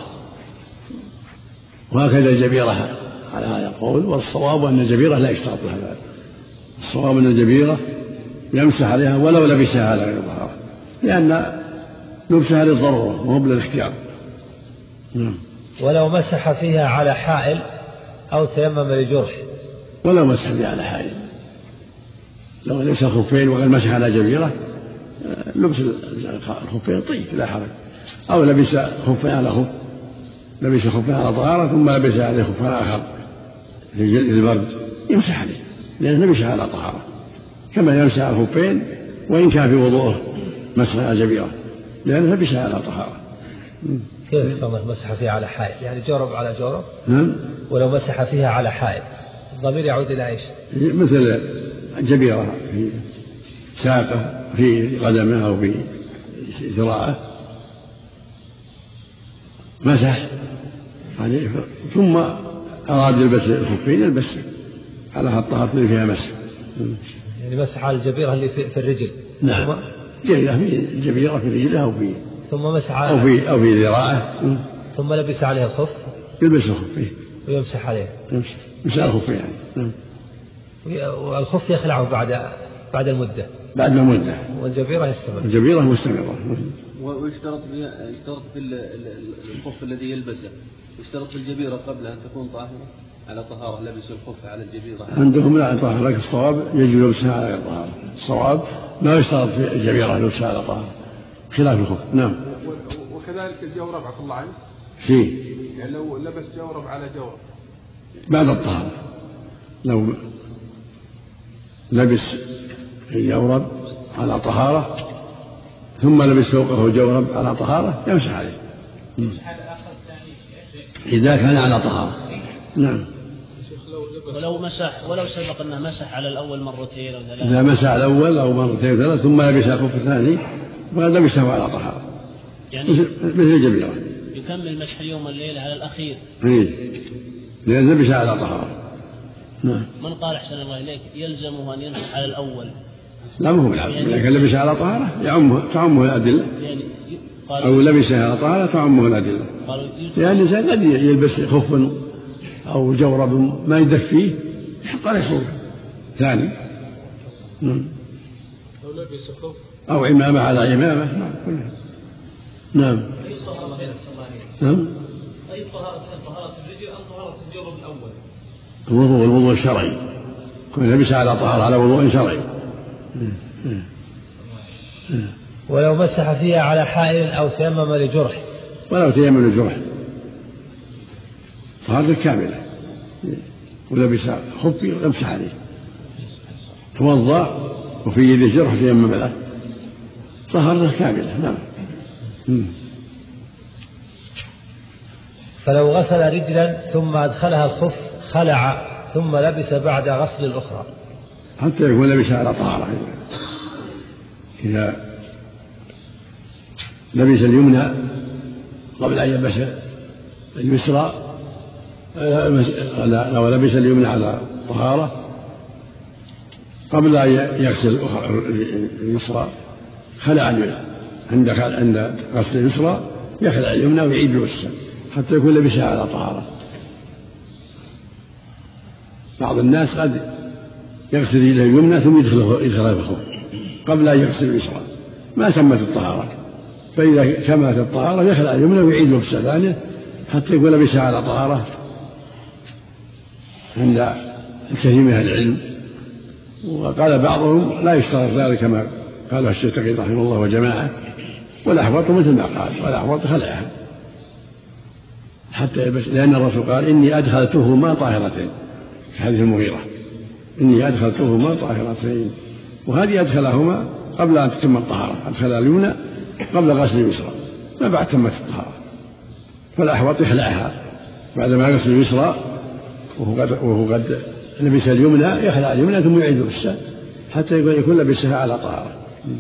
Speaker 3: وهكذا الجبيرة على هذا القول. والصواب أن الجبيرة لا يشترط لها ذلك، الصواب أن الجبيرة يمسح عليها ولو لبسها على غير طهارة، لأن لبسها للضرورة وهو للاختيار.
Speaker 7: ولو مسح فيها على حائل أو تيمم لجرح.
Speaker 3: ولو مسح فيها على حائل، لو لبس الخفين وقد مسح على جبيرة لبس الخفين طيب لا حرج، أو لبس خفين على خف، لبس خفين على طهارة ثم لبس عليه خفين آخر للبرد يمسح عليه، لأنه لبس على طهارة كما يمسح على الخفين وإن كان في وضوءه مسح على جبيرة، لأنه لبس على طهارة.
Speaker 7: كيف صار مسح فيها على حائل؟ يعني جورب على جورب؟
Speaker 3: نعم.
Speaker 7: ولو مسح فيها على حائل الضمير يعود إلى إيش؟
Speaker 3: مثل الجبيرة في ساقه في قدمه أو في ذراعه مسح عليه ثم أراد يلبس الخفين يلبس على الطهارة اللي فيها مسح.
Speaker 7: يعني مسح على الجبيرة اللي في الرجل.
Speaker 3: نعم، جبيرة في رجله أو في
Speaker 7: ثم مسح
Speaker 3: أو في ذراعه
Speaker 7: ثم لبس عليها الخف
Speaker 3: يلبس الخف
Speaker 7: ويمسح عليه
Speaker 3: يمسح الخف يعني.
Speaker 7: والخف يخلعه بعد المدة.
Speaker 3: بعد المدة.
Speaker 7: والجبيرة يستمر.
Speaker 3: الجبيرة مستمرة.
Speaker 9: ويشترط في الخف الذي يلبسه، يشترط في الجبيرة قبل أن تكون طاهرة على طهارة لبس الخف على الجبيرة.
Speaker 3: عندهم لا طهارة، لكن الصواب يجب لبسها على غير طهارة. الصواب لا يشترط في الجبيرة لبسها على طهارة خلاف الخف. نعم.
Speaker 11: وكذلك الجورب عفى الله عنك
Speaker 3: شيء
Speaker 11: يعني لو لبس جورب على جورب
Speaker 3: بعد الطهارة، لو لبس الجورب على طهارة ثم لبس فوقه جورب على طهارة يمسح عليه إذا كان على طهارة. نعم.
Speaker 11: شيخ لو لبس
Speaker 15: ولو سبق أنه مسح على الأول مرتين أو ثلاث،
Speaker 3: إذا مسح الأول أو مرتين أو ثلاث ثم لبس الخف الثاني فقد لبسه على طهارة، يعني مثل الجبيرة
Speaker 15: يكمل مسح اليوم والليلة على الأخير،
Speaker 3: لأن لبسه على طهارة. نعم.
Speaker 15: من قال أحسن الله إليك يلزمه أن يمسح على الأول؟
Speaker 3: لا مو بالعزم، لكن لبس على طهارة تعمه الأدلة، يعني أو لبس على طهارة تعمه الأدلة، لأن الإنسان قد يلبس خف أو جورب ما يدفيه يحط عليه خوف ثاني.
Speaker 11: لو لبس خف
Speaker 3: أو عمامة على عمامة. كلها. نعم. نعم.
Speaker 4: أي طهارة الرجل أم طهارة الجورب الأول؟
Speaker 3: الوضوء الشرعي، كون لبس على طهارة على وضوء شرعي.
Speaker 7: ولو مسح فيها على حائل أو تيمم لجرح.
Speaker 3: ولو تيمم لجرح طهارة كاملة، ولبس خفي ويمسح عليه، توضأ وفي يده جرح تيمم له، طهارة كاملة. نعم.
Speaker 7: فلو غسل رجلا ثم أدخلها الخف خلع ثم لبس بعد غسل الأخرى
Speaker 3: حتى يكون لبس على طهارة. إذا لبس اليمنى قبل أن يلبس اليسرى، لو لبس اليمنى على طهارة قبل أن يغسل اليسرى خلع اليمنى، عند غسل اليسرى يخلع اليمنى ويعيد لبسها حتى يكون لبسها على طهارة. بعض الناس قد يغسل رجله اليمنى ثم يدخلها في الخف قبل أن يغسل اليسرى، ما تمت الطهارة، فإذا كملت الطهارة يخلع اليمنى ويعيد لبسها ثانية حتى يكون لبسها على طهارة. عند الكثير من أهل العلم، وقال بعضهم لا يشترط ذلك كما قاله الشيخ تقي رحمه الله وجماعة، والأحوط مثل ما قال، والأحوط خلعها حتى يلبس، لأن الرسول قال إني أدخلتهما طاهرتين في حديث المغيرة، إني أدخلتهما طاهرتين، وهذه أدخلهما قبل أن تتم الطهارة، أدخل اليمنى قبل غسل اليسرى ما بعد تمت الطهارة، فالأحوط يخلعها بعد ما غسل اليسرى وهو قد لبس اليمنى، يخلع اليمنى ثم يعيد لبسها حتى يكون لبسها على طهارة.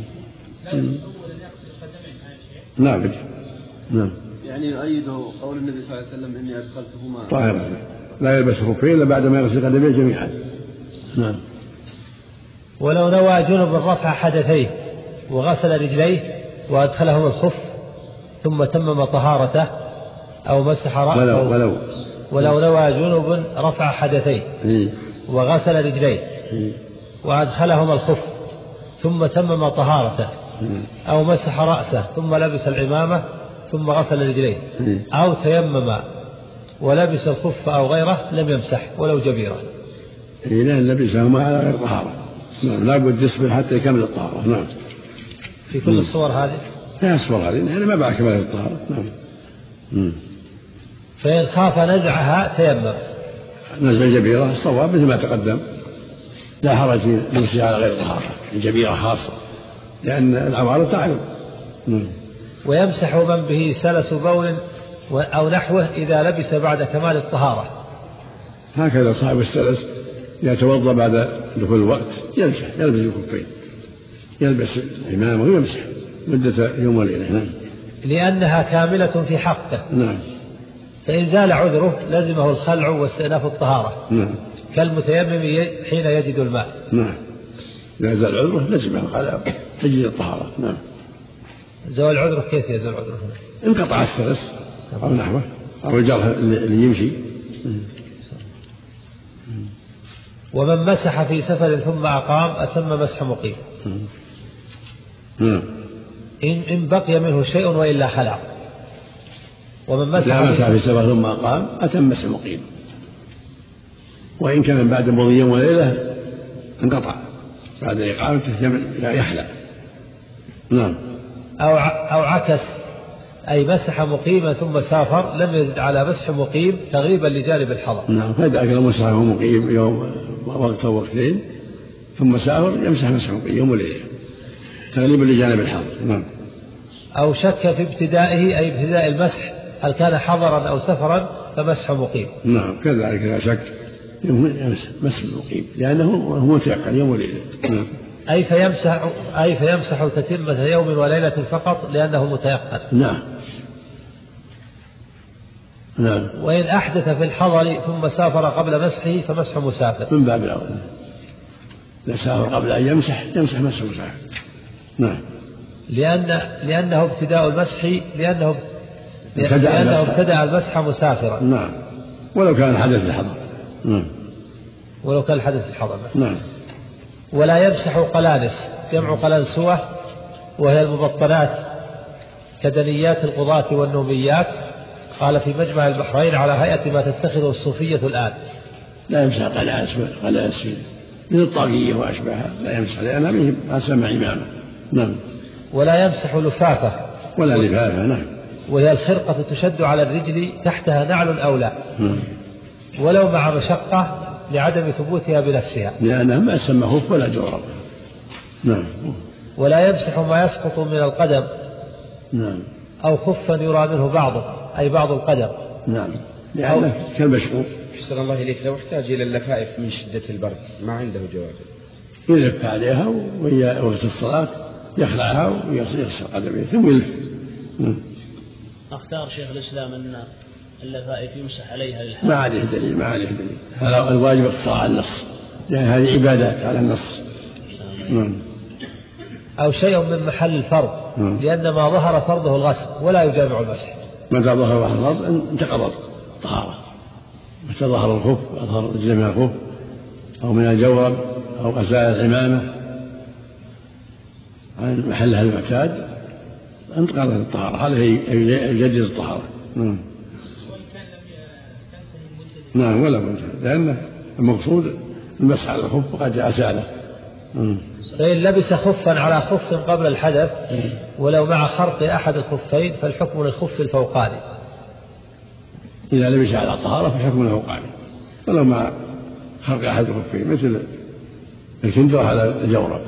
Speaker 3: نعم. نعم.
Speaker 9: يعني يؤيد قول النبي صلى الله عليه وسلم إني أدخلتهما
Speaker 3: طاهرة، لا يلبس خفين إلا بعد ما يغسل قدميه جميعا. نعم.
Speaker 7: ولو نوى جنب رفع حدثيه وغسل رجليه وأدخلهما الخف ثم تمم طهارته أو مسح رأسه، ولو نوى جنب رفع حدثيه وغسل رجليه وأدخلهما الخف ثم تمم طهارته أو مسح رأسه ثم لبس العمامة ثم غسل رجليه أو تيمم ولبس الخف أو غيره لم يمسح ولو جبيرة.
Speaker 3: لأن لبسهما على غير طهارة. نعم. لا بد يصبر حتى يكمل الطهارة. نعم.
Speaker 7: في كل الصور هذه؟
Speaker 3: لا الصور هذه يعني ما بعد كمال الطهارة. نعم.
Speaker 7: فإن خاف نزعها تيمم.
Speaker 3: نزع الجبيرة الصواب مثل ما تقدم، لا حرج في لبسها على غير طهارة، الجبيرة خاصة لأن العوارض تعرض.
Speaker 7: ويمسح من به سلس بول أو نحوه إذا لبس بعد كمال الطهارة.
Speaker 3: هكذا صاحب السلس يتوضأ بعد دخول الوقت يلبس الخفين، يلبس العمامة ويمسح مدة يوم وليلة. نعم.
Speaker 7: لأنها كاملة في حقه.
Speaker 3: نعم.
Speaker 7: فإن زال عذره لزمه الخلع واستئناف الطهارة.
Speaker 3: نعم.
Speaker 7: كالمتيمم حين يجد الماء.
Speaker 3: نعم. إذا زال عذره لزمه الخلع تجديد الطهارة. نعم.
Speaker 7: زوال عذره كيف يزول عذره؟
Speaker 3: انقطع السلس أو نحوه أو الجرح اللي يمشي.
Speaker 7: ومن مسح في سفر ثم أقام أتم مسح مقيم. إن بقي منه شيء وإلا خلع. ومن مسح
Speaker 3: في سفر ثم أقام أتم مسح مقيم، وإن كان من بعد مضي يوم وليلة انقطع بعد إقامته يحلى. نعم.
Speaker 7: أو عكس، أي مسح مقيما ثم سافر لم يزد على مسح مقيم تغيبا لجانب الحضر.
Speaker 3: نعم. فإذا كان مسح مقيم يوم وقت أو وقتين ثم سافر يمسح مسح مقيم يوم وليلة تغيبا لجانب الحضر. نعم.
Speaker 7: أو شك في ابتدائه، أي ابتداء المسح هل كان حضرا أو سفرا فمسح مقيم.
Speaker 3: نعم. كذلك إذا شك مسح المقيم لأنه هو متيقن يوم وليلة.
Speaker 7: أي فيمسح تتمة يوم وليلة فقط لأنه متيقن.
Speaker 3: نعم.
Speaker 7: وإن أحدث في الحضر ثم سافر قبل مسحه فمسح مسافر
Speaker 3: من باب الأول. إذا سافر قبل أن يمسح مسح مسافر. نعم.
Speaker 7: لأنه ابتداء المسح لأنه ابتدأ المسح مسافرا.
Speaker 3: نعم. ولو كان الحدث في الحضر.
Speaker 7: ولو كان الحدث في الحضر.
Speaker 3: نعم.
Speaker 7: ولا يمسح قلانس، جمع قلنسوة، وهي المبطنات كدنيات القضاة والنوميات. قال في مجمع البحرين على هيئة ما تتخذه الصوفية الآن.
Speaker 3: لا يمسح قلانس من الطاقية وأشباهها، لا يمسح لأنها ما سمع إمامه. نعم.
Speaker 7: ولا يمسح لفافة.
Speaker 3: ولا لفافة. نعم.
Speaker 7: وهي الخرقة تشد على الرجل تحتها نعل أو لا. ولو مع مشقة لعدم ثبوتها بنفسها.
Speaker 3: لأنها ما تسمى خف ولا جورب. نعم.
Speaker 7: ولا يمسح ما يسقط من القدم.
Speaker 3: نعم.
Speaker 7: أو خفا يرى منه بعضه، أي بعض القدم.
Speaker 3: نعم. لأنه كالمشقوق.
Speaker 12: أحسن الله إليك، لو احتاج إلى اللفائف من شدة البرد ما عنده جواب.
Speaker 3: يلف عليها وهي وقت الصلاة يخلعها ويغسل قدميه ثم يلف.
Speaker 15: اختار شيخ الإسلام أن اللفائف يمسح عليها للحال.
Speaker 3: ما عليه دليل. هذا الواجب اقتصار على النص، لأن هذه عبادات على النص.
Speaker 7: أو شيء من محل الفرض، لأن ما ظهر فرضه الغسل ولا يجامع المسح.
Speaker 3: متى ظهر الفرض انتقضت الطهارة. متى ظهر الخف أظهر رجل من الخف أو من الجورب أو غسال العمامة عن محلها المعتاد انتقضت الطهارة. هذا يجدد الطهارة. نعم. ولا منتهى، لأن المقصود المسح على الخف وقد جاء ساله.
Speaker 7: فإن لبس خفا على خف قبل الحدث ولو مع خرق أحد الخفين فالحكم للخف الفوقاني.
Speaker 3: إذا لبس على الطهارة فالحكم الفوقاني ولو مع خرق أحد الخفين، مثل الكندرة على الجورب،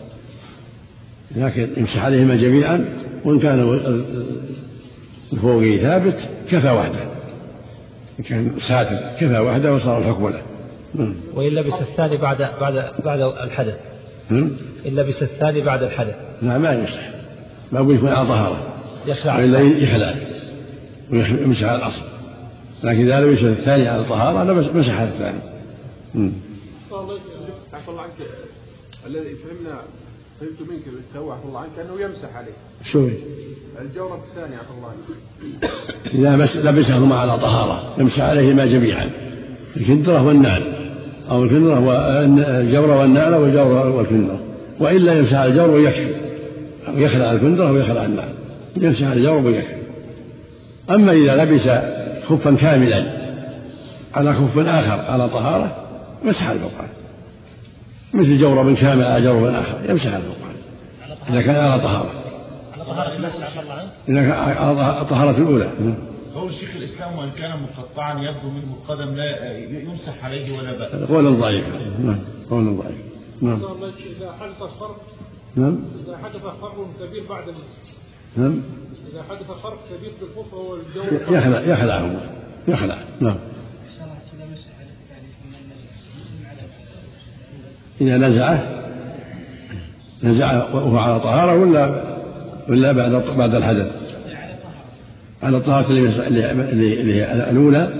Speaker 3: لكن يمسح عليهما جميعا، وإن كان الفوقي ثابت كفى وحده، إن كان ساتر كفى وحده وصار الحكم له.
Speaker 7: وإن لبس الثاني بعد الحدث. إن لبس الثاني بعد الحدث.
Speaker 3: لا ما يمسح، ما أقول يكون على طهارة،
Speaker 7: يخلع
Speaker 3: وإلا يخلع ويمسح على الأصل، لكن إذا لبس الثاني على طهارة مسح على الثاني.
Speaker 11: عفى الله عنك، الذي فهمت منك بالتو عفى الله عنك أنه يمسح عليه.
Speaker 3: شو
Speaker 11: الجورب الثاني عفى الله عنك
Speaker 3: إذا لبسهما على طهارة يمسح عليهما جميعا، الكندرة والنعل، أو الكندرة والجورة والنعل والجورة والكندرة، وإلا يمسح على الجورة ويكفي، أو يخلع الكندرة ويخلع النعل، يمسح على الجورة ويكفي. أما إذا لبس خفا كاملا على خف آخر على طهارة مسح على الفوقان، مثل جورب كامل على جورب آخر يمسح على الفوقان إذا كان على طهارة.
Speaker 15: على طهارة المسح الله عنه؟
Speaker 3: إذا كان على الطهارة الأولى.
Speaker 16: قول شيخ الإسلام وإن كان مقطعا يبدو منه القدم لا يمسح عليه ولا بأس.
Speaker 3: قول ضعيف. نعم قول ضعيف. نعم.
Speaker 5: إذا حدث فرق.
Speaker 3: نعم.
Speaker 5: إذا حدث فرق كبير بعد المسح.
Speaker 3: نعم.
Speaker 5: إذا حدث فرق كبير في الخف هو الجو.
Speaker 3: يخلع. نعم. إذا نزعه وهو على طهارة ولا بعد الحدث؟ على الطهارة اللي هي الأولى.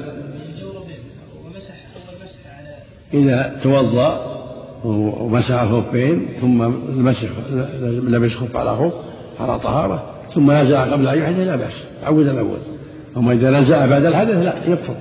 Speaker 3: إذا توضأ ومسح الخفين ثم لبس خف على خف على طهارة ثم نزع قبل أن يحدث لا بأس، عود الأول. أما إذا نزع بعد الحدث لا يكفر.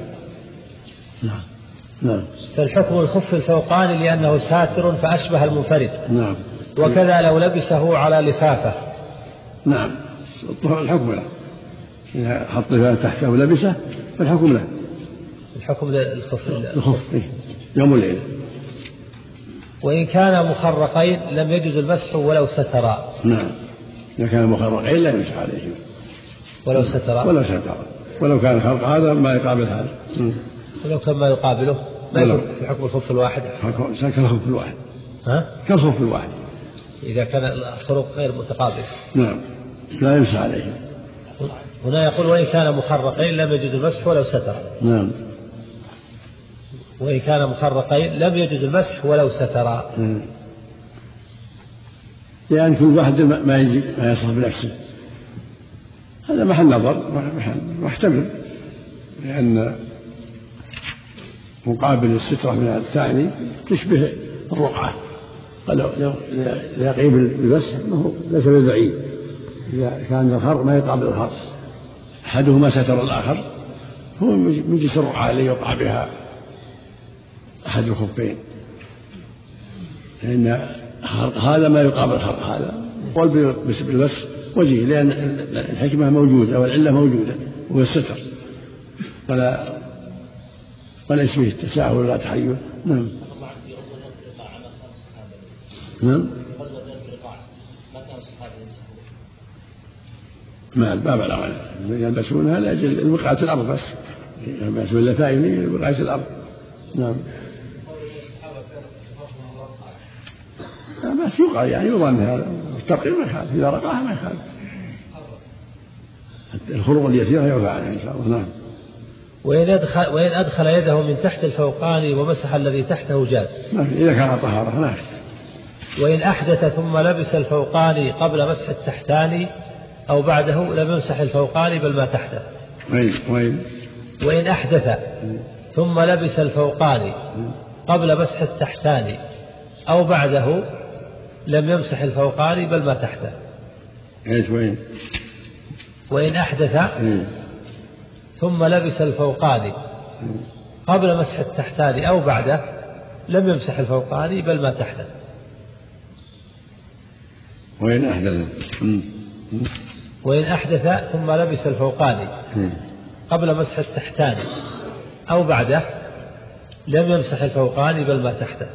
Speaker 3: نعم.
Speaker 7: فالحكم الخف الفوقاني لأنه ساتر فأشبه المنفرد.
Speaker 3: نعم.
Speaker 7: وكذا لو لبسه على لفافة.
Speaker 3: نعم. الحكم له، إذا حط لفافة تحته ولبسه فالحكم له.
Speaker 7: الحكم للخف.
Speaker 3: الخف يوم الليل.
Speaker 7: وإن كان مخرقين لم يجوز المسح ولو سترا.
Speaker 3: نعم. إذا كان مخرقين لا يمسح عليه
Speaker 7: ولو سترا.
Speaker 3: ولو كان الخرق هذا ما يقابل هذا.
Speaker 7: ولو كان ما يقابله ما يكون في حكم الخف الواحد.
Speaker 3: كالخف الواحد. كالخف الواحد.
Speaker 7: إذا كان الخروق غير متقابل.
Speaker 3: نعم. لا يمسح عليه.
Speaker 7: هنا يقول وإن كان مخرقين لم يجوز المسح ولو ستر.
Speaker 3: نعم.
Speaker 7: وإن كان مخرقين لم يجوز المسح ولو سترا.
Speaker 3: لأن كل واحد ما يصلح بنفسه، هذا محل نظر محتمل، لأن مقابل السترة من الثاني تشبه الرقعة، قالوا يقيم بالمسح ليس بالبعيد إذا كان الخرق ما يقع بالخرص، أحدهما ستر الآخر، هو من جنس الرقعة التي يقع بها أحد الخفين، لأن هذا ما يقابل الخرق هذا. قول بالمسح وجيه، لأن الحكمة موجودة والعلة موجودة وهو الستر، ولا فيه التساهل ولا تحيل. نعم. نعم. ما بلغ يلبسونها لأجل الوقعة الأرض بس، يلبسون اللفائن لوقعة الأرض. نعم. ما يقع يعني يظن هذا الترقيم ما يخالف، إذا رقاها ما يخالف، الخروج اليسيرة يعفى عنها إن شاء الله. نعم.
Speaker 7: وإن أدخل يده من تحت الفوقاني ومسح الذي تحته جاز،
Speaker 3: إذا كان طهارة. نعم.
Speaker 7: وإن أحدث ثم لبس الفوقاني قبل مسح التحتاني أو بعده لم يمسح الفوقاني بل ما تحته. وإن أحدث ثم لبس الفوقاني قبل مسح التحتاني أو بعده لم يمسح الفوقاني بل ما تحته. وإن أحدث ثم لبس الفوقاني قبل مسح التحتاني أو بعده لم يمسح الفوقاني بل ما تحته. وإن أحدث ثم لبس الفوقاني قبل مسح التحتاني أو بعده لم يمسح الفوقاني بل ما تحته.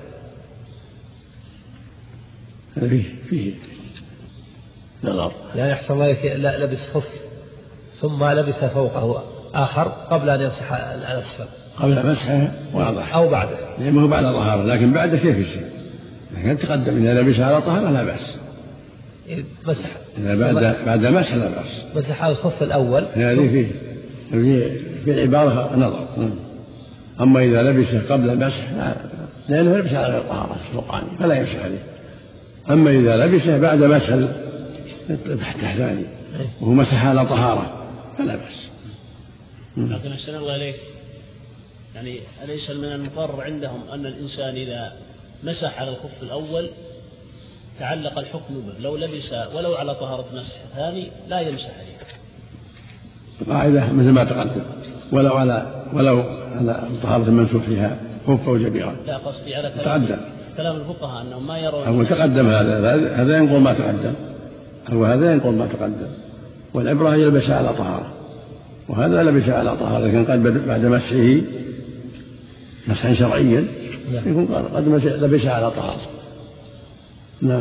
Speaker 3: فيه نظر،
Speaker 7: يعني يحصل الله لبس خف ثم لبس فوقه آخر قبل أن يمسح الأسفل،
Speaker 3: قبل مسحه واضح
Speaker 7: أو بعده،
Speaker 3: يعني هو بعد طهارة، لكن بعد كيف يصير؟ لكن تقدم إذا لبس على طهارة لا بأس،
Speaker 7: مسح
Speaker 3: إذا بعد مسح لا بأس،
Speaker 7: مسح الخف الأول.
Speaker 3: هذه في العبارة نظر. أما إذا لبسه قبل المسح لا، لأنه لبس على غير طهارة الفوقاني فلا يمسح عليه. أما إذا لبسه بعد مسح التحتاني وهو مسح على طهارة فلا بأس.
Speaker 15: لكن أحسن الله إليك، يعني أليس من المقرر عندهم أن الإنسان إذا مسح على الخف الأول تعلق الحكم به، لو لبس ولو على طهارة مسح ثاني لا يمسح عليه؟
Speaker 3: قاعدة مثل ما تقدم، ولو على طهارة المنسوخ فيها خف أو جبيرة.
Speaker 15: لا، قصدي على
Speaker 3: كلام
Speaker 15: الفقهاء أنهم ما يرون.
Speaker 3: أو تقدم هذا ينقل ما تقدم، أو هذا ينقل ما تقدم، والعبرة يلبس على طهارة، وهذا لبس على طهارة، لكن قد بعد مسحه مسحا شرعيا يكون قد لبس على طهارة. نعم.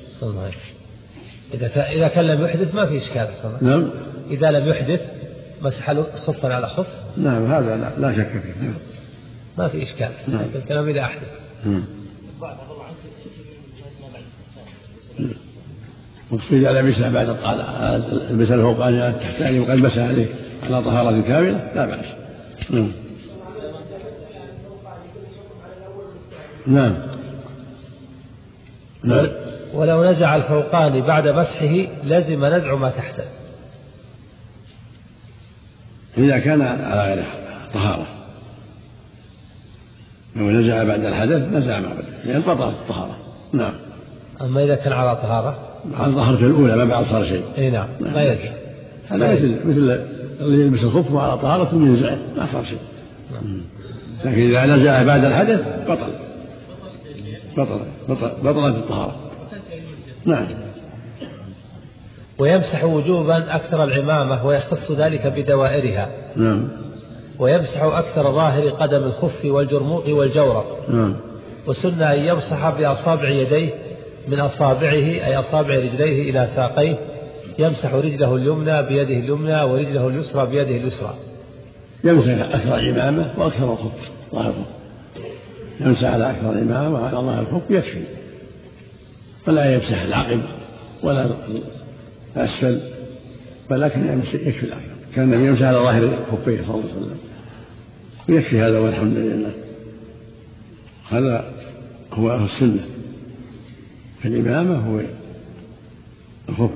Speaker 7: إذا كان لم يحدث ما في إشكال.
Speaker 3: نعم.
Speaker 7: إذا لم يحدث مسح خفا على خف.
Speaker 3: نعم، هذا لا شك فيه. نعم.
Speaker 7: ما في إشكال.
Speaker 3: نعم.
Speaker 7: الكلام إذا أحدث.
Speaker 3: وإذا لبسها بعد لبس الفوقاني على التحتاني وقد مسح عليه على طهارة كاملة لا بأس. نعم.
Speaker 7: ولو نزع الفوقاني بعد مسحه لزم نزع ما تحته.
Speaker 3: إذا كان على غير طهارة، لو نزع بعد الحدث نزع ما بعده لأن بطلت الطهارة. نعم.
Speaker 7: أما إذا كان على طهارة،
Speaker 3: على طهارته الأولى ما بعد صار شيء.
Speaker 7: إيه نعم، ما يلزم.
Speaker 3: هذا مثل اللي يلبس الخف على طهارة من ينزعه ما صار شيء. لكن إذا نزع بعد الحدث بطلت الطهارة. نعم.
Speaker 7: ويمسح وجوبا أكثر العمامة ويختص ذلك بدوائرها.
Speaker 3: نعم.
Speaker 7: ويمسح أكثر ظاهر قدم الخف والجرموق والجورق.
Speaker 3: نعم.
Speaker 7: وسن أن يمسح بأصابع يديه من أصابعه أي أصابع رجليه إلى ساقيه، يمسح رجله اليمنى بيده اليمنى ورجله اليسرى بيده اليسرى.
Speaker 3: يمسح أكثر العمامة وأكثر الخف ظاهر الخف، يمسح على أكثر العمامة وعلى ظاهر الخف يكفي، ولا يمسح العقب ولا أسفل، ولكن يكفي الأكثر. كان النبي يمسح على ظاهر الخفين صلى الله عليه وسلم، يكفي هذا والحمد لله. هذا هو السنة في الإمامة، هو الخف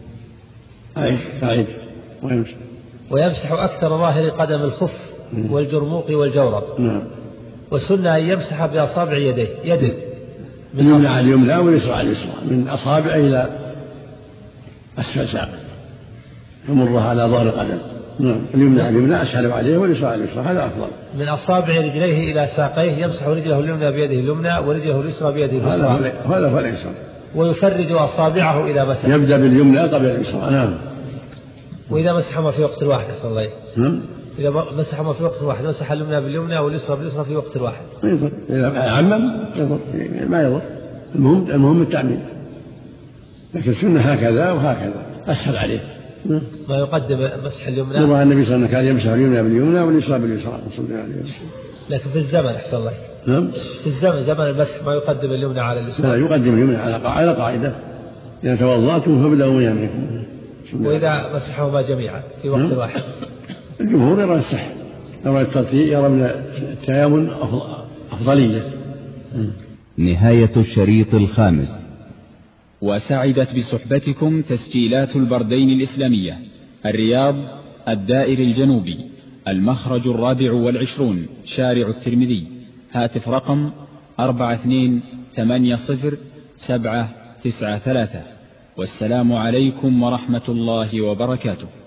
Speaker 3: أعيد
Speaker 7: ويمسح أكثر ظاهر قدم الخف والجرموق والجورب.
Speaker 3: نعم.
Speaker 7: والسنة أن يمسح بأصابع يده
Speaker 3: من اليمنى على اليمنى واليسرى على اليسرى، من أصابع إلى أسفل ساق، يمرها على ظهر القدم. نعم. اليمنى على اليمنى أسهل عليه واليسرى على اليسرى، هذا أفضل.
Speaker 7: من أصابع رجليه إلى ساقيه، يمسح رجله اليمنى بيده اليمنى ورجله اليسرى بيده اليسرى.
Speaker 3: هذا هو اليسرى.
Speaker 7: ويفرج أصابعه إذا مسح،
Speaker 3: يبدأ باليمنى قبل اليسرى. نعم.
Speaker 7: وإذا مسحهما في وقت واحد صلى الله عليه وسلم. إذا مسحهما في وقت واحد، مسح اليمنى باليمنى واليسرى باليسرى في وقت واحد.
Speaker 3: يضر. إذا عمم يضر، ما يضر. المهم التعميم، لكن السنة هكذا وهكذا أسهل عليه.
Speaker 7: ما يقدم مسح اليمنى.
Speaker 3: نرى النبي صلى الله عليه وسلم كان يمسح اليمنى باليمنى واليسرى باليسرى.
Speaker 7: لكن في الزمن أحسن الله.
Speaker 3: نعم.
Speaker 7: في زمن المسح ما يقدم اليمنى على اليسرى.
Speaker 3: لا، يقدم اليمنى على قاعدة: إذا توضأتم فابدأوا من يمينكم.
Speaker 7: وإذا مسحهما جميعا في وقت واحد.
Speaker 3: الجمهور يرى الصح، يرى الترتيب، يرى من التيامن أفضلية.
Speaker 2: نهاية الشريط الخامس.
Speaker 14: وسعدت بصحبتكم تسجيلات البردين الإسلامية، الرياض، الدائر الجنوبي، المخرج 24، شارع الترمذي، هاتف رقم 42807093. والسلام عليكم ورحمة الله وبركاته.